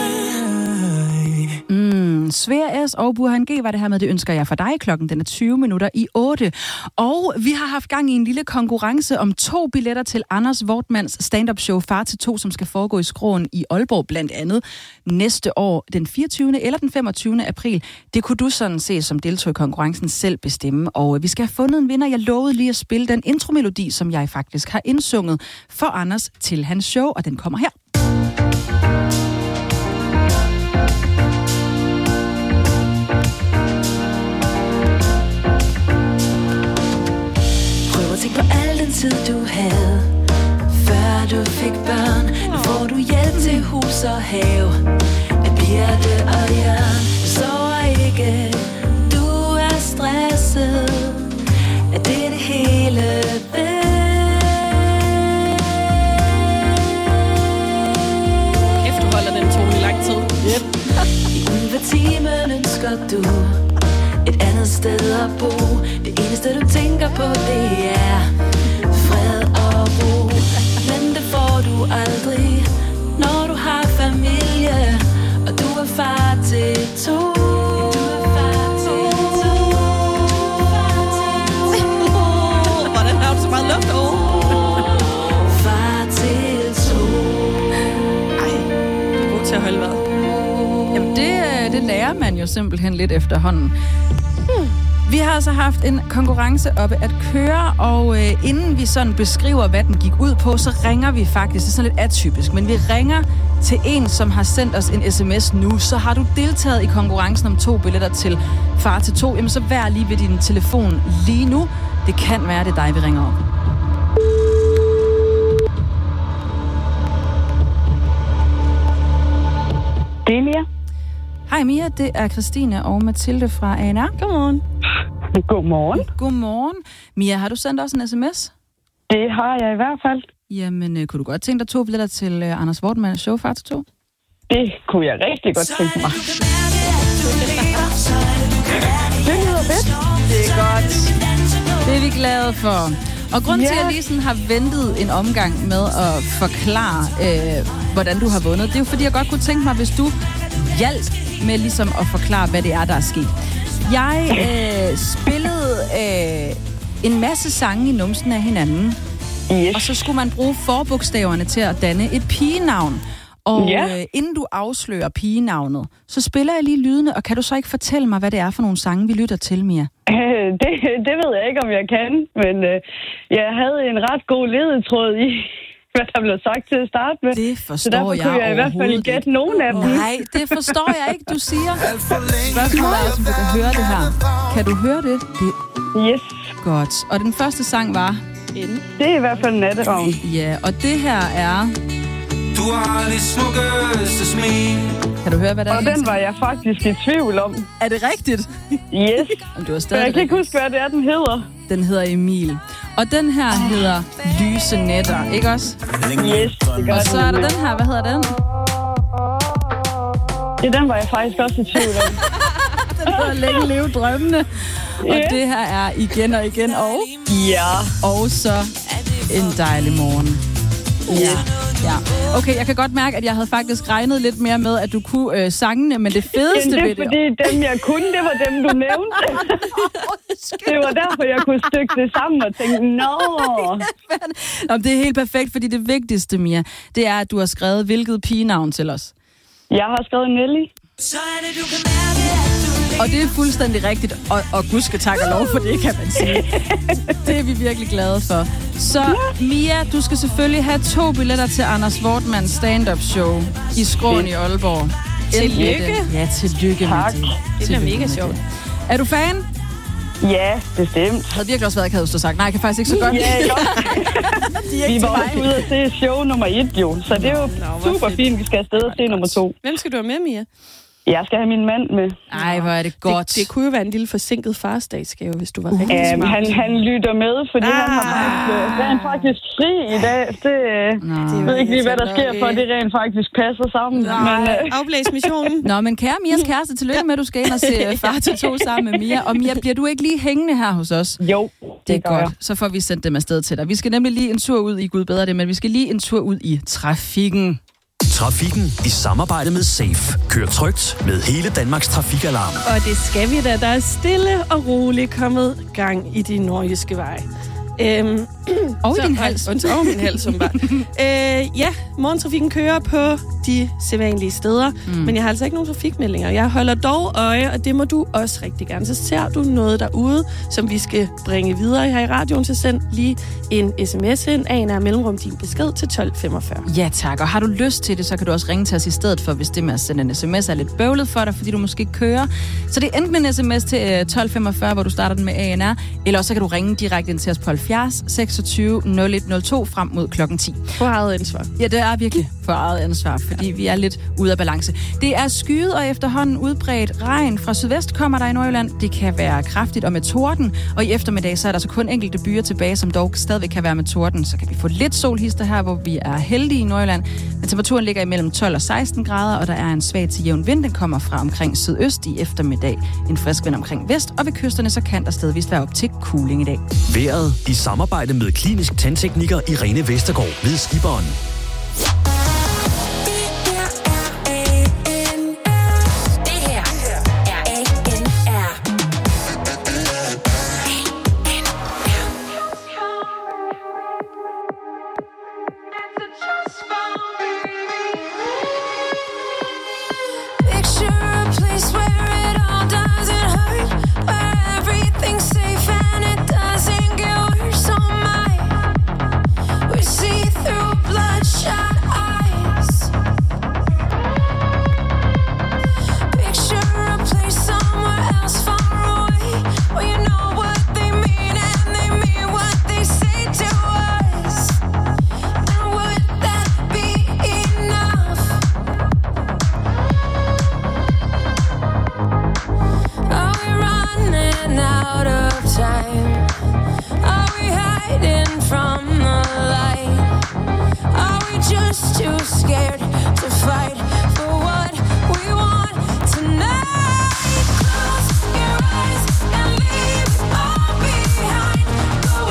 dig. Mm, Svea S. og Burhan G. var det her med, det ønsker jeg for dig. Klokken den er tyve minutter i otte. Og vi har haft gang i en lille konkurrence om to billetter til Anders Wortmanns stand-up show Far til to, som skal foregå i Skråen i Aalborg blandt andet næste år, den fireogtyvende eller den femogtyvende april. Det kunne du sådan se, som deltog i konkurrencen, selv bestemme. Og vi skal have fundet en vinder. Jeg lovede lige at spille den intromelodi, som jeg faktisk har indsunget for Anders til hans show, og den kommer her. Prøv at tænke på al den tid du havde, før du fik børn. Nu får du hjælp til hus og have, af Birte og Jørgen. Du sover ikke, du er stresset, er det det hele ved? Kæft, du holder den tone i lang tid. Yep. I ulvetimen ønsker du et andet sted at bo. Det eneste du tænker på, det er fred og ro. Men det får du aldrig, når du har familie, og du er far til to. Hvordan har du så meget luft over? Far til to. Ej, du er god til at holde vejret. Jamen, det, det lærer man jo simpelthen lidt efterhånden. Hmm. Vi har altså haft en konkurrence oppe at køre, og øh, inden vi sådan beskriver, hvad den gik ud på, så ringer vi faktisk, det er sådan lidt atypisk, men vi ringer til en, som har sendt os en sms nu. Så har du deltaget i konkurrencen om to billetter til Far til to, jamen så vær lige ved din telefon lige nu. Det kan være, det er dig, vi ringer op. Det er Mia. Hej Mia, det er Christine og Mathilde fra A N R. Godmorgen. Godmorgen. Godmorgen. Mia, har du sendt også en sms? Det har jeg i hvert fald. Jamen, øh, kunne du godt tænke dig to billetter til øh, Anders Wortmanns show Far til to? Det kunne jeg rigtig godt tænke mig. Det lyder fedt. Det er godt. glade for. Og grunden Ja. til, at jeg lige sådan har ventet en omgang med at forklare, øh, hvordan du har vundet, det er jo fordi, jeg godt kunne tænke mig, hvis du hjalp med ligesom at forklare, hvad det er, der er sket. Jeg øh, spillede øh, en masse sange i numsen af hinanden, yes. og så skulle man bruge forbogstaverne til at danne et pigenavn. Og Ja. øh, inden du afslører pigenavnet, så spiller jeg lige lydene, og kan du så ikke fortælle mig, hvad det er for nogle sange, vi lytter til, Mia? Øh, det, det ved jeg ikke, om jeg kan, men øh, jeg havde en ret god ledetråd i, hvad der blev sagt til at starte med. Det forstår så derfor jeg kunne jeg i hvert fald gætte nogen af dem. Nej, det forstår jeg ikke, du siger. Spørgsmålet er, om du kan høre det her. Kan du høre det? det? Yes. Godt. Og den første sang var? Det er i hvert fald Natteravn. Ja, og det her er... Du har det smukkeste smil. Kan du høre, hvad der er? Og den var jeg faktisk i tvivl om. Er det rigtigt? Yes. Om du har Men stadig jeg kan ikke huske, hvad det er, den hedder. Den hedder Emil. Og den her hedder Lyse Nætter, ikke også? Yes, det gør Og så er der den her, hvad hedder den? Ja, den var jeg faktisk også i tvivl om. Den hedder Længe leve drømmene. Og Yes. det her er igen og igen og... Ja. Og så En dejlig morgen. Ja. Ja. Okay, jeg kan godt mærke, at jeg havde faktisk regnet lidt mere med, at du kunne øh, sangene, men det fedeste Jamen, ved det det... er fordi, dem jeg kunne, det var dem, du nævnte. Det var derfor, jeg kunne stykke det sammen og tænke, nå. Nå, det er helt perfekt, fordi det vigtigste, Mia, det er, at du har skrevet hvilket pigenavn til os. Jeg har skrevet Nelly. Og det er fuldstændig rigtigt, og, og gudske tak og lov for det, kan man sige. Det er vi virkelig glade for. Så Mia, du skal selvfølgelig have to billetter til Anders Wortmanns stand-up show i Skråen i Aalborg. Tillykke. Ja, tillykke Tak. med det. Det bliver mega sjovt. Er du fan? Ja, bestemt. Havde virkelig også været, ikke havde du sagt. Nej, jeg kan faktisk ikke så godt. Ja, godt. De er Vi ikke var til også mig. ude at se show nummer et, jo. Så det er jo Nå, super fint, vi skal afsted og se nummer to. Hvem skal du have med, Mia? Jeg skal have min mand med. Ej, hvor er det godt. Det, det kunne jo være en lille forsinket farsdagsgave, hvis du var rigtig Um, smart. han, han lytter med, fordi ah. han har faktisk, øh, rent faktisk fri i dag. Det, øh, jeg ved ikke lige, hvad der sker, for det rent faktisk passer sammen. Men, øh, Afblæs missionen. Nå, men kære Mias kæreste, tillykke med, at du skal ind og se øh, Far til to sammen med Mia. Og Mia, bliver du ikke lige hængende her hos os? Jo, det, det er gør godt. jeg. Så får vi sendt dem afsted til dig. Vi skal nemlig lige en tur ud i, Gud bedre det, men vi skal lige en tur ud i trafikken. Trafikken i samarbejde med Safe. Kør trygt med hele Danmarks trafikalarm. Og det skal vi da. Der er stille og roligt kommet gang i de nordjyske veje. Øhm, og så, din hals. Og, og min hals, som bare. øh, ja, morgentrafikken kører på de sædvanlige steder, mm. men jeg har altså ikke nogen trafikmeldinger. Jeg holder dog øje, og det må du også rigtig gerne. Så ser du noget derude, som vi skal bringe videre her i radioen, så send lige en sms ind af en af mellemrum din besked til tolv femogfyrre. Ja tak, og har du lyst til det, så kan du også ringe til os i stedet for, hvis det med at sende en sms er lidt bøvlet for dig, fordi du måske kører. Så det er enten en sms til tolv femogfyrre, hvor du starter den med A N R, eller også så kan du ringe direkte ind til os på halvfjerds seksogtyve nul et nul to frem mod klokken ti. For eget ansvar. Ja, det er virkelig for eget ansvar, fordi vi er lidt ude af balance. Det er skyet og efterhånden udbredt regn. Fra sydvest kommer der i Nordjylland. Det kan være kraftigt og med torden, og i eftermiddag så er der så kun enkelte byer tilbage, som dog stadigvæk kan være med torden. Så kan vi få lidt solhister her, hvor vi er heldige i Nordjylland. Men temperaturen ligger imellem tolv og seksten grader, og der er en svag til jævn vind. Den kommer fra omkring sydøst i eftermiddag. En frisk vind omkring vest, og ved kysterne så kan der stedvist være op til kuling i dag. Været i samarbejde med klinisk tandtekniker Irene Vestergaard ved Skiberen. Close your eyes and leave all behind. Go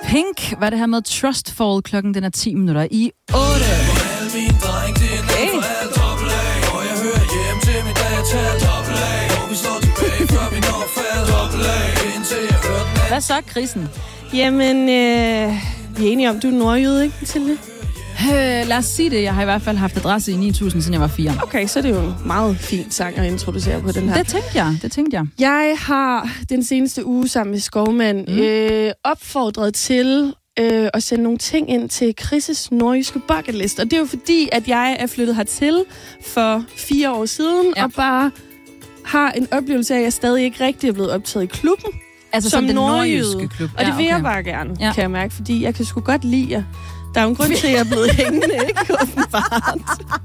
Pink var det her med Trustfall. Klokken den er ti minutter i otte. Okay. Hvad så, Krisen? Jamen, øh, vi er enige om, du er nordjyde, ikke, Mathilde? Øh, lad os sige det. Jeg har i hvert fald haft adresse i ni tusind, siden jeg var fire. Okay, så er det jo en meget fin sang at introducere på den her. Det tænkte jeg, det tænkte jeg. Jeg har den seneste uge sammen med Skovmand mm. øh, opfordret til øh, at sende nogle ting ind til Chris' nordjyske bucket list. Og det er jo fordi, at jeg er flyttet hertil for fire år siden, ja. og bare har en oplevelse af, at jeg stadig ikke rigtig er blevet optaget i klubben. Altså som, som den nordjyske klub. Og det vil ja, okay. jeg bare gerne, ja. kan jeg mærke, fordi jeg kan sgu godt lide jer. Der er jo en grund til, at jeg er blevet hængende, ikke? Åbenbart.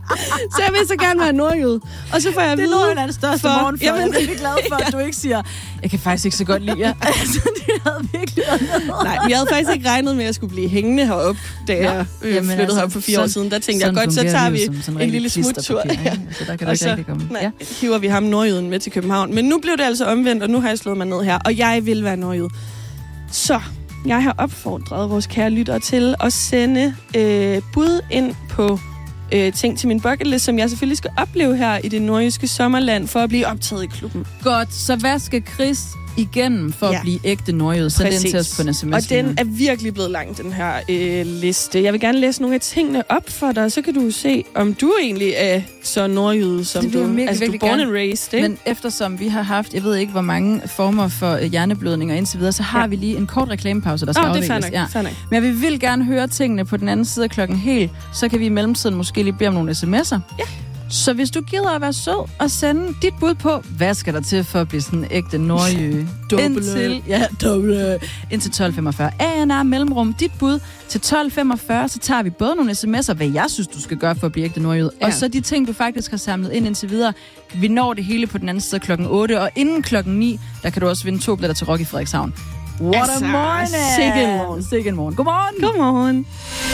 Så jeg vil så gerne være nordjyde. Og så får jeg at vide... Det er Nordjyllands største for... morgenfløj. Jeg er virkelig glad for, at du ikke siger, jeg kan faktisk ikke så godt lide jer. Altså, det havde virkelig været noget. Nej, men jeg havde faktisk ikke regnet med, at jeg skulle blive hængende heroppe, da jeg ja. øh, flyttede altså, herop for fire sådan, år siden. Der tænkte jeg, godt, så tager vi som, en lille smuttur. Ja. Så der kan du ikke rigtig komme. Nej, ja. hiver vi ham nordjyden med til København. Men nu blev det altså omvendt, og nu har jeg slået mig ned her. Og jeg vil være nordjyde. Så... Jeg har opfordret vores kære lyttere til at sende øh, bud ind på øh, ting til min bucket list, som jeg selvfølgelig skal opleve her i det nordjyske sommerland, for at blive optaget i klubben. Godt, så hvad skal Chris igennem for ja. at blive ægte nordjyde? Så den til os på en sms. Og den er virkelig blevet lang, den her øh, liste. Jeg vil gerne læse nogle af tingene op for dig, så kan du se, om du egentlig er så nordjyde, som du er. Altså, du er born and raised, ikke? Men eftersom vi har haft, jeg ved ikke, hvor mange former for hjerneblødninger indtil videre, så har ja. vi lige en kort reklamepause, der skal oh, afvikles. Ja. Men vi vil gerne høre tingene på den anden side af klokken helt, så kan vi i mellemtiden måske lige bede om nogle sms'er. Ja. Så hvis du gider at være sød og sende dit bud på, hvad skal der til for at blive sådan en ægte nordjyde? Indtil, ja, doble. Indtil tolv femogfyrre. A N R mellemrum, dit bud til tolv femogfyrre, så tager vi både nogle sms'er, hvad jeg synes, du skal gøre for at blive ægte nordjyde, ja. og så de ting, du faktisk har samlet ind indtil videre. Vi når det hele på den anden side klokken otte, og inden klokken ni, der kan du også vinde to billetter til Rock i Frederikshavn. What altså, a morning! Sikke en morgen. Sikke en morgen. Godmorgen! Godmorgen!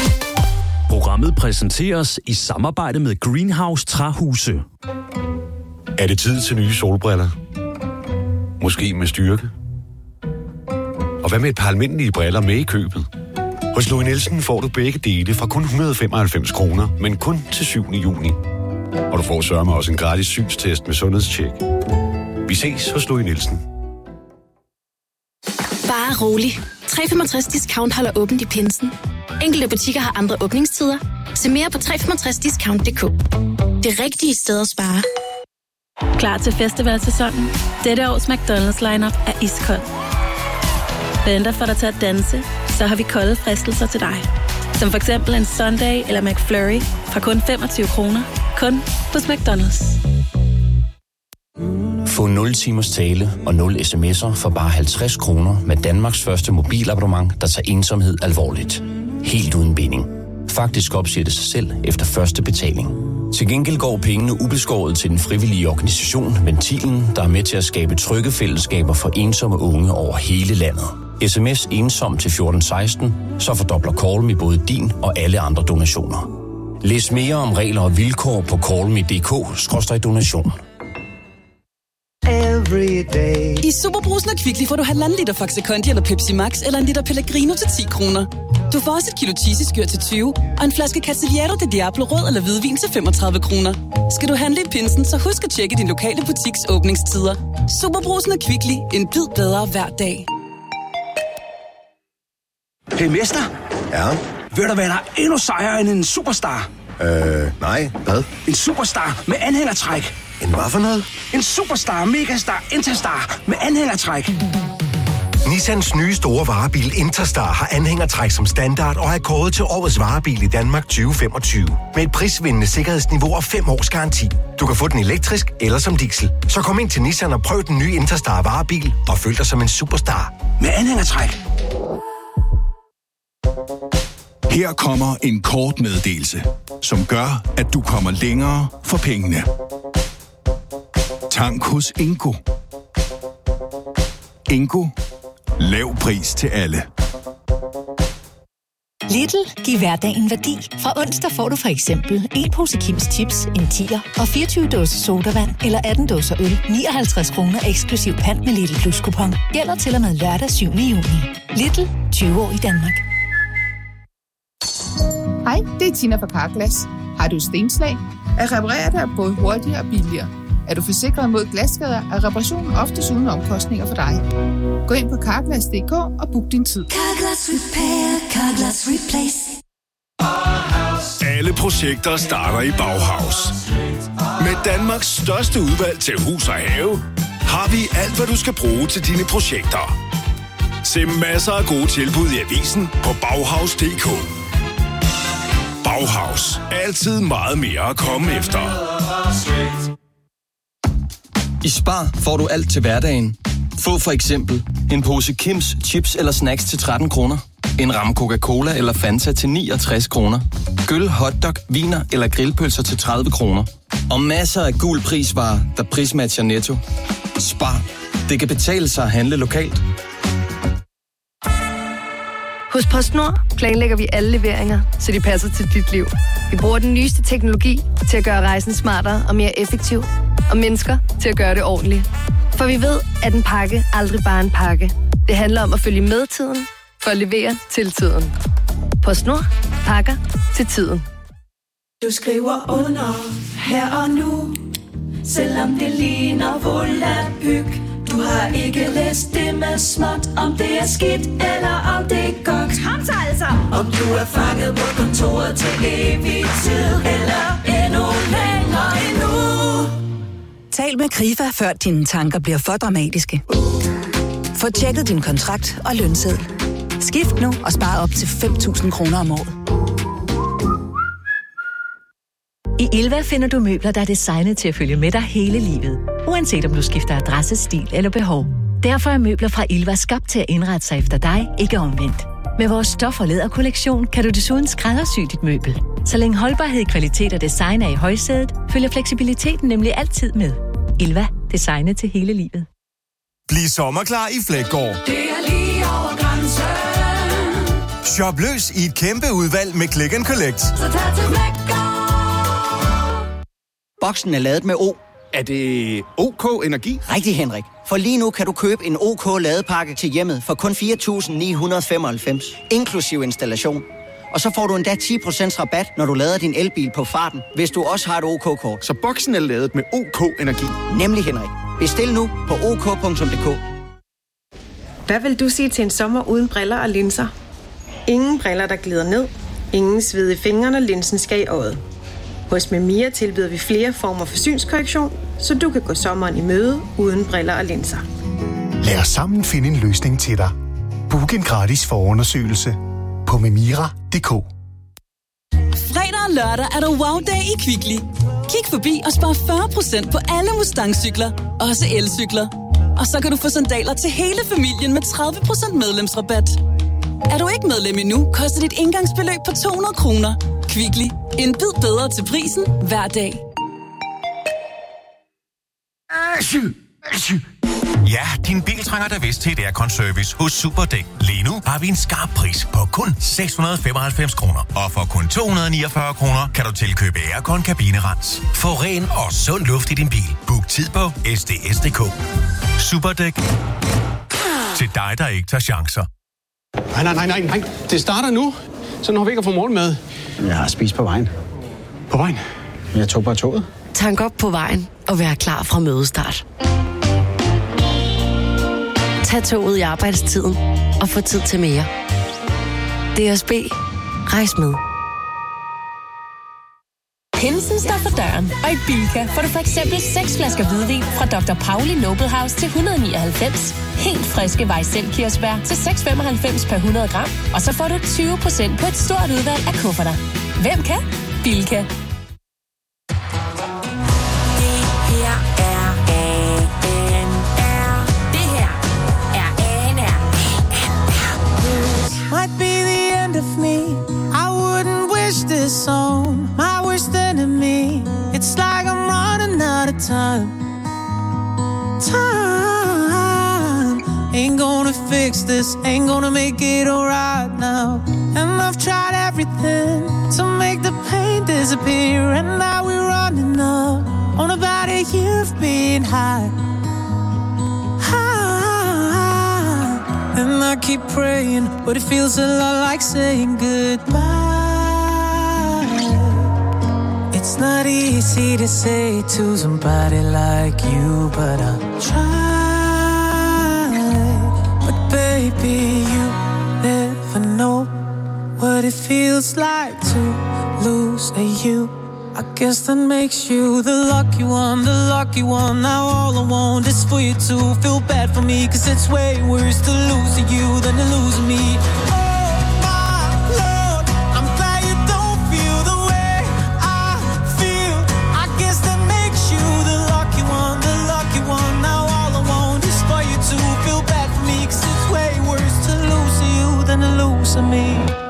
Programmet præsenteres i samarbejde med Greenhouse Træhuse. Er det tid til nye solbriller? Måske med styrke? Og hvad med et par almindelige briller med i købet? Hos Louis Nielsen får du begge dele fra kun et hundrede og femoghalvfems kroner, men kun til syvende juni. Og du får sørme også en gratis synstest med sundhedstjek. Vi ses hos Louis Nielsen. Bare rolig. tre femogtres discount holder åbent i pinsen. Enkelte butikker har andre åbningstider. Se mere på tre femogtres discount punktum d k. Det rigtige sted at spare. Klar til festivalsæsonen? Dette års McDonald's lineup er iskold. Venter for dig til at danse, så har vi kolde fristelser til dig. Som for eksempel en Sunday eller McFlurry fra kun femogtyve kroner. Kun hos McDonald's. Få nul timers tale og nul sms'er for bare halvtreds kroner med Danmarks første mobilabonnement, der tager ensomhed alvorligt. Helt uden binding. Faktisk opsættes sig selv efter første betaling. Til gengæld går pengene ubeskåret til den frivillige organisation Ventilen, der er med til at skabe trygge fællesskaber for ensomme unge over hele landet. Sms ensom til fjorten seksten, så fordobler Call Me både din og alle andre donationer. Læs mere om regler og vilkår på callme punktum d k skråstreg donation. I Superbrusen og Kvickly får du halvanden liter Faxe Kondi eller Pepsi Max eller en liter Pellegrino til ti kroner. Du får også et kilo cheesy-skyr til tyve og en flaske Castillejo de Diablo rød eller hvidvin til femogtredive kroner. Skal du handle i pinsen, så husk at tjekke din lokale butiks åbningstider. Superbrusen og Kvickly. En bid bedre hver dag. Hey mester. Ja? Ved du hvad, der er endnu sejere end en superstar? Øh, nej. Hvad? En superstar med anhængertræk. En hvad for noget? En superstar, megastar, interstar med anhængertræk. Nissans nye store varebil Interstar har anhængertræk som standard og er kåret til årets varebil i Danmark tyve femogtyve. Med et prisvindende sikkerhedsniveau og fem års garanti. Du kan få den elektrisk eller som diesel. Så kom ind til Nissan og prøv den nye Interstar varebil og føl dig som en superstar. Med anhængertræk. Her kommer en kort meddelelse, som gør, at du kommer længere for pengene. Tank hos Ingo. Ingo. Lav pris til alle. Lidl, giv hverdagen værdi. Fra onsdag får du for eksempel en pose Kims Chips, en tier og fireogtyve dåser sodavand eller atten dåser øl. nioghalvtreds kroner eksklusiv pant med Lidl Plus kupon. Gælder til og med lørdag syvende juni. Lidl, tyve år i Danmark. Hej, det er Tina fra Carglass. Har du stenslag? At reparere det er både hurtigere og billigere. Er du forsikret mod glasskader, er reparationen oftest uden omkostninger for dig. Gå ind på carglass punktum d k og book din tid. Carglass Repair, Carglass Replace. Alle projekter starter i Bauhaus. Med Danmarks største udvalg til hus og have, har vi alt, hvad du skal bruge til dine projekter. Se masser af gode tilbud i avisen på bauhaus punktum d k. Bauhaus. Altid meget mere at komme efter. I Spar får du alt til hverdagen. Få for eksempel en pose Kims chips eller snacks til tretten kroner. En ramme Coca-Cola eller Fanta til niogtres kroner. Gyld, hotdog, viner eller grillpølser til tredive kroner. Og masser af gul prisvarer, der prismatcher Netto. Spar. Det kan betale sig at handle lokalt. Hos PostNord planlægger vi alle leveringer, så de passer til dit liv. Vi bruger den nyeste teknologi til at gøre rejsen smartere og mere effektiv. Og mennesker til at gøre det ordentligt. For vi ved, at en pakke aldrig bare er en pakke. Det handler om at følge med tiden, for at levere til tiden. PostNord. Pakker til tiden. Du skriver under her og nu, selvom det ligner volapyk. Du har ikke læst det med småt, om det er skidt eller om det er godt. Kom så altså! Om du er fanget på kontoret til evig tid, eller endnu længere endnu. Tal med Krifa, før dine tanker bliver for dramatiske. Få tjekket din kontrakt og lønseddel. Skift nu og spar op til fem tusind kroner om året. I Ilva finder du møbler, der er designet til at følge med dig hele livet. Uanset om du skifter adresse, stil eller behov. Derfor er møbler fra Ilva skabt til at indrette sig efter dig, ikke omvendt. Med vores stof- og læderkollektion kan du desuden skræddersy dit møbel. Så længe holdbarhed, kvalitet og design er i højsædet, følger fleksibiliteten nemlig altid med. Ilva. Designet til hele livet. Bliv sommerklar i Fleggaard. Det er lige over grænsen. Shop løs i et kæmpe udvalg med Click and Collect. Så tag til Fleggaard. Boksen er lavet med O. Er det OK Energi? Rigtig, Henrik. For lige nu kan du købe en OK ladepakke til hjemmet for kun fire tusind ni hundrede og femoghalvfems, inklusiv installation. Og så får du endda ti procent rabat, når du lader din elbil på farten, hvis du også har et OK-kort. Så boksen er lavet med OK Energi? Nemlig, Henrik. Bestil nu på ok punktum d k. Hvad vil du sige til en sommer uden briller og linser? Ingen briller, der glider ned. Ingen sved i fingrene, og linsen skal i øjet. Hos Memia tilbyder vi flere former for synskorrektion, så du kan gå sommeren i møde uden briller og linser. Lad os sammen finde en løsning til dig. Book en gratis forundersøgelse på memira punktum d k. Fredag og lørdag er der wow-dag i Kvickly. Kig forbi og spar fyrre procent på alle Mustang-cykler, også elcykler. Og så kan du få sandaler til hele familien med tredive procent medlemsrabat. Er du ikke medlem endnu, koster dit indgangsbeløb på to hundrede kroner. Kvickly. En bid bedre til prisen hver dag. Ja, din bil trænger da vist til et aircon-service hos Superdæk. Lige nu har vi en skarp pris på kun seks hundrede og femoghalvfems kroner. Og for kun to hundrede og niogfyrre kroner kan du tilkøbe aircon kabinerens. Få ren og sund luft i din bil. Book tid på s d s punktum d k. Superdæk. Til dig, der ikke tager chancer. Nej, nej, nej, nej, nej. Det starter nu. Så når vi ikke får morgenmad. Jeg har spist på vejen. På vejen? Jeg tog bare toget. Tank op på vejen og vær klar fra mødestart. Tag toget i arbejdstiden og få tid til mere. D S B. Rejs med. Pinsen står for døren, og i Bilka får du for eksempel seks flasker hvidvin fra doktor Pauli Noble House til et hundrede og nioghalvfems. Helt friske Weissel-kirsebær til seks komma femoghalvfems per hundrede gram. Og så får du tyve procent på et stort udvalg af kufferter. Hvem kan? Bilka. Might be the end of me. I wouldn't wish this on my worst enemy. It's like I'm running out of time. Time ain't gonna fix this, ain't gonna make it alright now. And I've tried everything to make the pain disappear. And now we're running up on about a year of being high. High. And I keep praying, but it feels a lot like saying goodbye. It's not easy to say to somebody like you, but I'll try. But baby, you never know what it feels like to lose a you. I guess that makes you the lucky one, the lucky one. Now all I want is for you to feel bad for me, 'cause it's way worse to lose you than to lose me. Oh my Lord, I'm glad you don't feel the way I feel. I guess that makes you the lucky one, the lucky one. Now all I want is for you to feel bad for me, 'cause it's way worse to lose you than to lose me.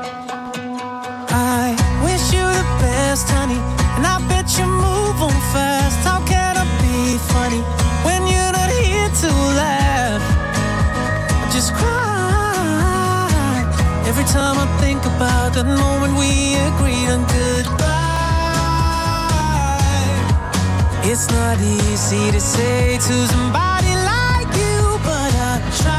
I wish you the best, honey, and I bet you move on fast. How can I be funny when you're not here to laugh? I just cry every time I think about that moment we agreed on goodbye. It's not easy to say to somebody like you, but I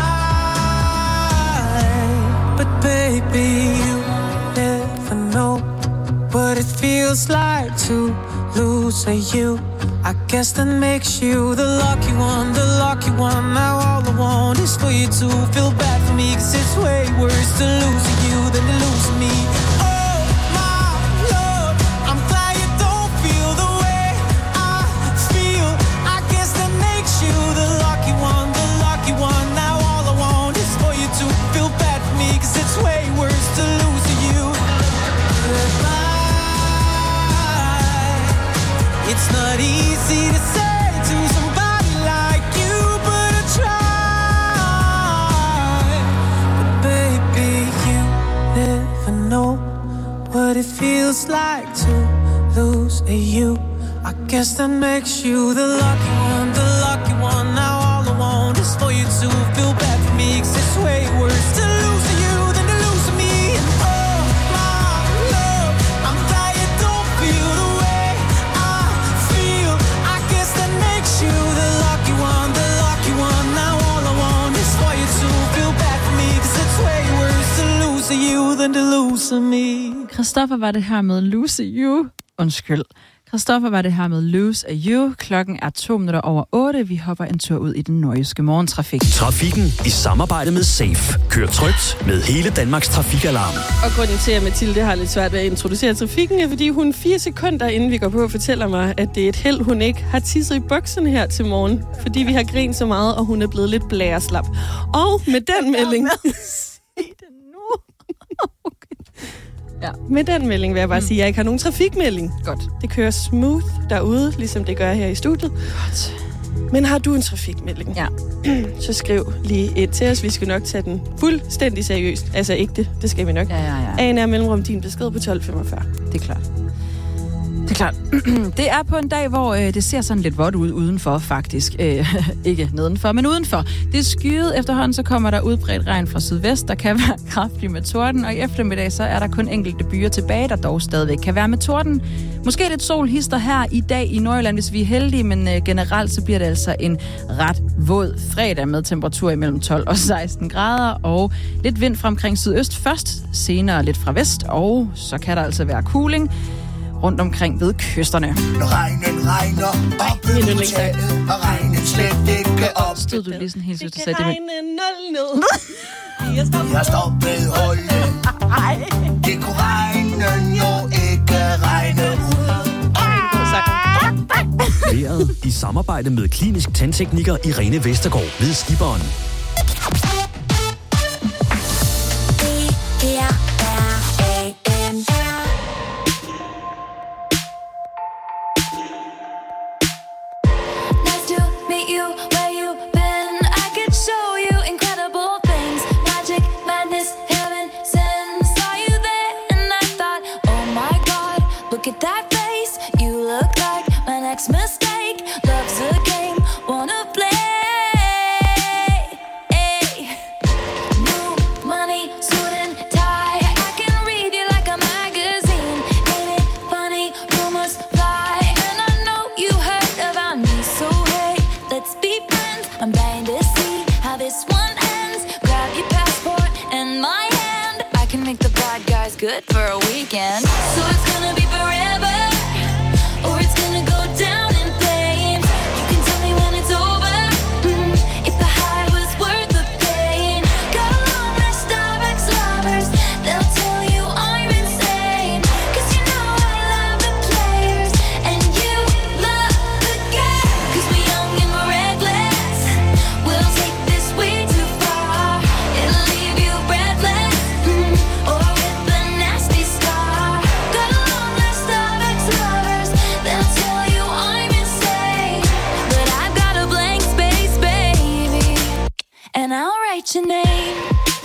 try. But baby, you never know what it feels like to lose a you. I guess that makes you the lucky one, the lucky one. Now all I want is for you to feel bad for me, 'cause it's way worse to lose you than to lose me. Oh my Lord, I'm glad you don't feel the way I feel. I guess that makes you the lucky one, the lucky one. Now all I want is for you to feel bad for me, 'cause it's way worse to lose you. It's not easy to say to somebody like you, but I try. But baby, you never know what it feels like to lose a you. I guess that makes you the lucky one, the lucky one. Now all I want is for you to feel bad for me, 'cause it's way worse to lose you than to lose me. And oh my love, I'm glad you don't feel the way I feel. I guess that makes you the lucky one, the lucky one. Now all I want is for you to feel bad for me, 'cause it's way worse to lose you than to lose me. Christoffer var det her med Lose You. Undskyld. Christoffer var det her med Lose a You. Klokken er to minutter over otte. Vi hopper en tur ud i den nordjyske morgentrafik. Trafikken i samarbejde med Safe. Kør trygt med hele Danmarks trafikalarm. Og grunden til, at Mathilde har lidt svært ved at introducere trafikken, er, fordi hun fire sekunder inden vi går på fortæller mig, at det er et held, hun ikke har tisset i bukserne her til morgen. Fordi vi har grint så meget, og hun er blevet lidt blæreslap. Og med den melding... Ja. Med den melding vil jeg bare mm. sige, at jeg ikke har nogen trafikmelding. Godt. Det kører smooth derude, ligesom det gør her i studiet. Godt. Men har du en trafikmelding? Ja. Så skriv lige ind til os. Vi skal nok tage den fuldstændig seriøst. Altså ikke det, det skal vi nok. Ja, ja, ja. A N R mellemrum din besked på tolv femogfyrre. Det er klart. Det er klart. Det er på en dag, hvor øh, det ser sådan lidt vådt ud udenfor, faktisk. Øh, ikke nedenfor, men udenfor. Det er skyet. Efterhånden så kommer der udbredt regn fra sydvest, der kan være kraftig med torden, og i eftermiddag så er der kun enkelte byer tilbage, der dog stadigvæk kan være med torden. Måske lidt sol hister her i dag i Nordjylland, hvis vi er heldige, men øh, generelt så bliver det altså en ret våd fredag med temperaturer imellem tolv og seksten grader, og lidt vind fra omkring sydøst først, senere lidt fra vest, og så kan der altså være cooling rundt omkring ved kysterne. Når regnen regner op på taget, og regnen slet ikke op. Stod du lige sådan helt sødt og sagde det? Det kan regne nul ned. Jeg stopper. Jeg stoppede hullet. Det kunne regnen jo ikke regne ud. Været i samarbejde med klinisk tandtekniker Irene Vestergaard ved Skiberen. Look at that face, you look like my next mistake. Love's a game, wanna play. Hey. good for a weekend. So it's gonna be forever, or it's gonna go down in flames. You can tell me when it's over, mm, if the high was worth the pain. Got a long list of ex-lovers, they'll tell you I'm insane. Cause you know I love the players, and you love the game. Cause we're young and we're reckless, we'll take this way too far. It'll leave you breathless, mm, or with a nasty scar. Got a long list of ex-lovers, they'll tell you I'm insane. But I've got a blank space, baby, and I'll write your name.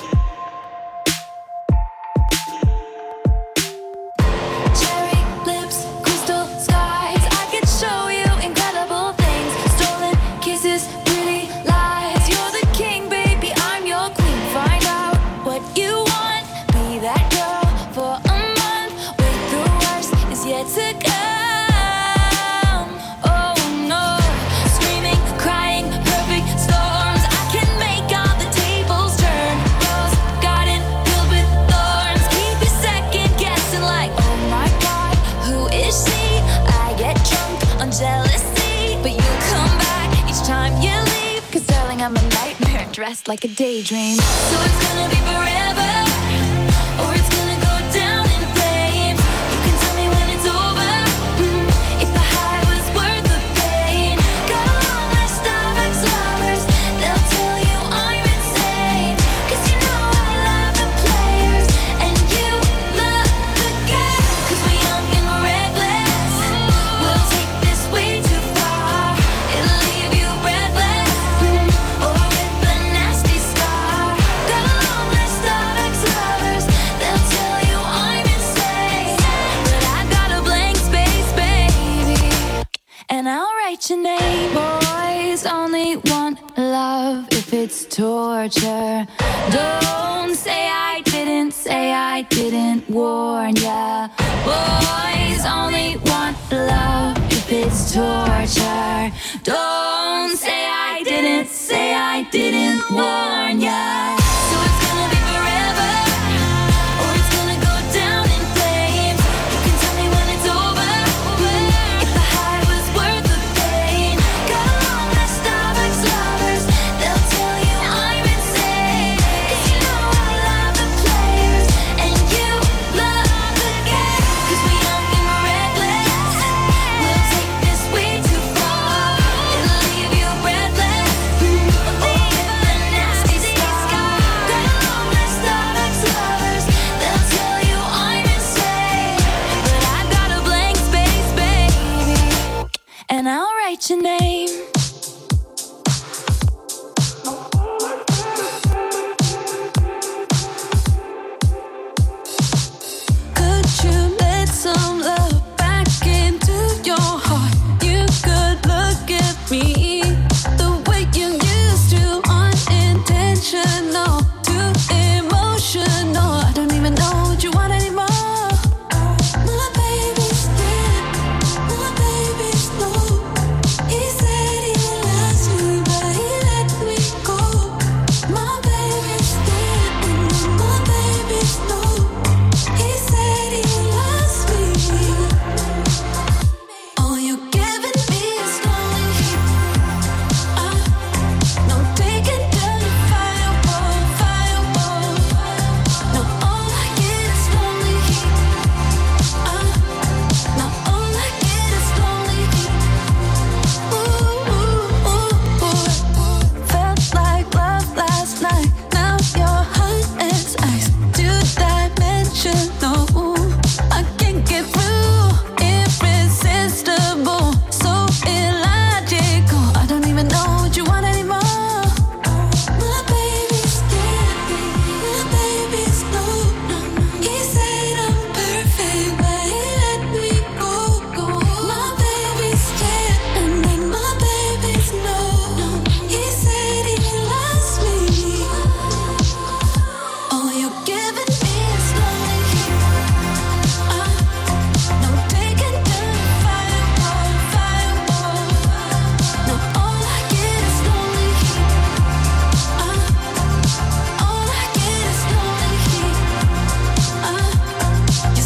Cherry lips, crystal skies, I could show you incredible things. Stolen kisses, pretty lies. You're the king, baby, I'm your queen. Find out what you want, be that girl for a month. Wait, the worst is yet to come. Oh no, screaming, crying, perfect storms. I can make all the tables turn. Rose garden filled with thorns. Keep you second guessing like, oh my god, who is she? I get drunk on jealousy, but you come back each time you leave. Cause darling, I'm a nightmare dressed like a daydream. So it's gonna be forever, or it's gonna go down in flames. You can tell me when it's over, mm, if the high was worth the pain. Got a long list of ex-lovers, they'll tell you I'm insane. Cause you know I love the players, and you love the game. Cause we're young and we're reckless, we'll take this way too far. It'll leave you breathless, mm, or with a nasty scar. Got a long list of ex-lovers, they'll tell you I'm insane. But I've got a blank space, baby, and I'll write your name. Boys only want love if it's torture. Don't say I didn't, say I didn't warn ya. Boys only want love if it's torture. Don't say I didn't, say I didn't warn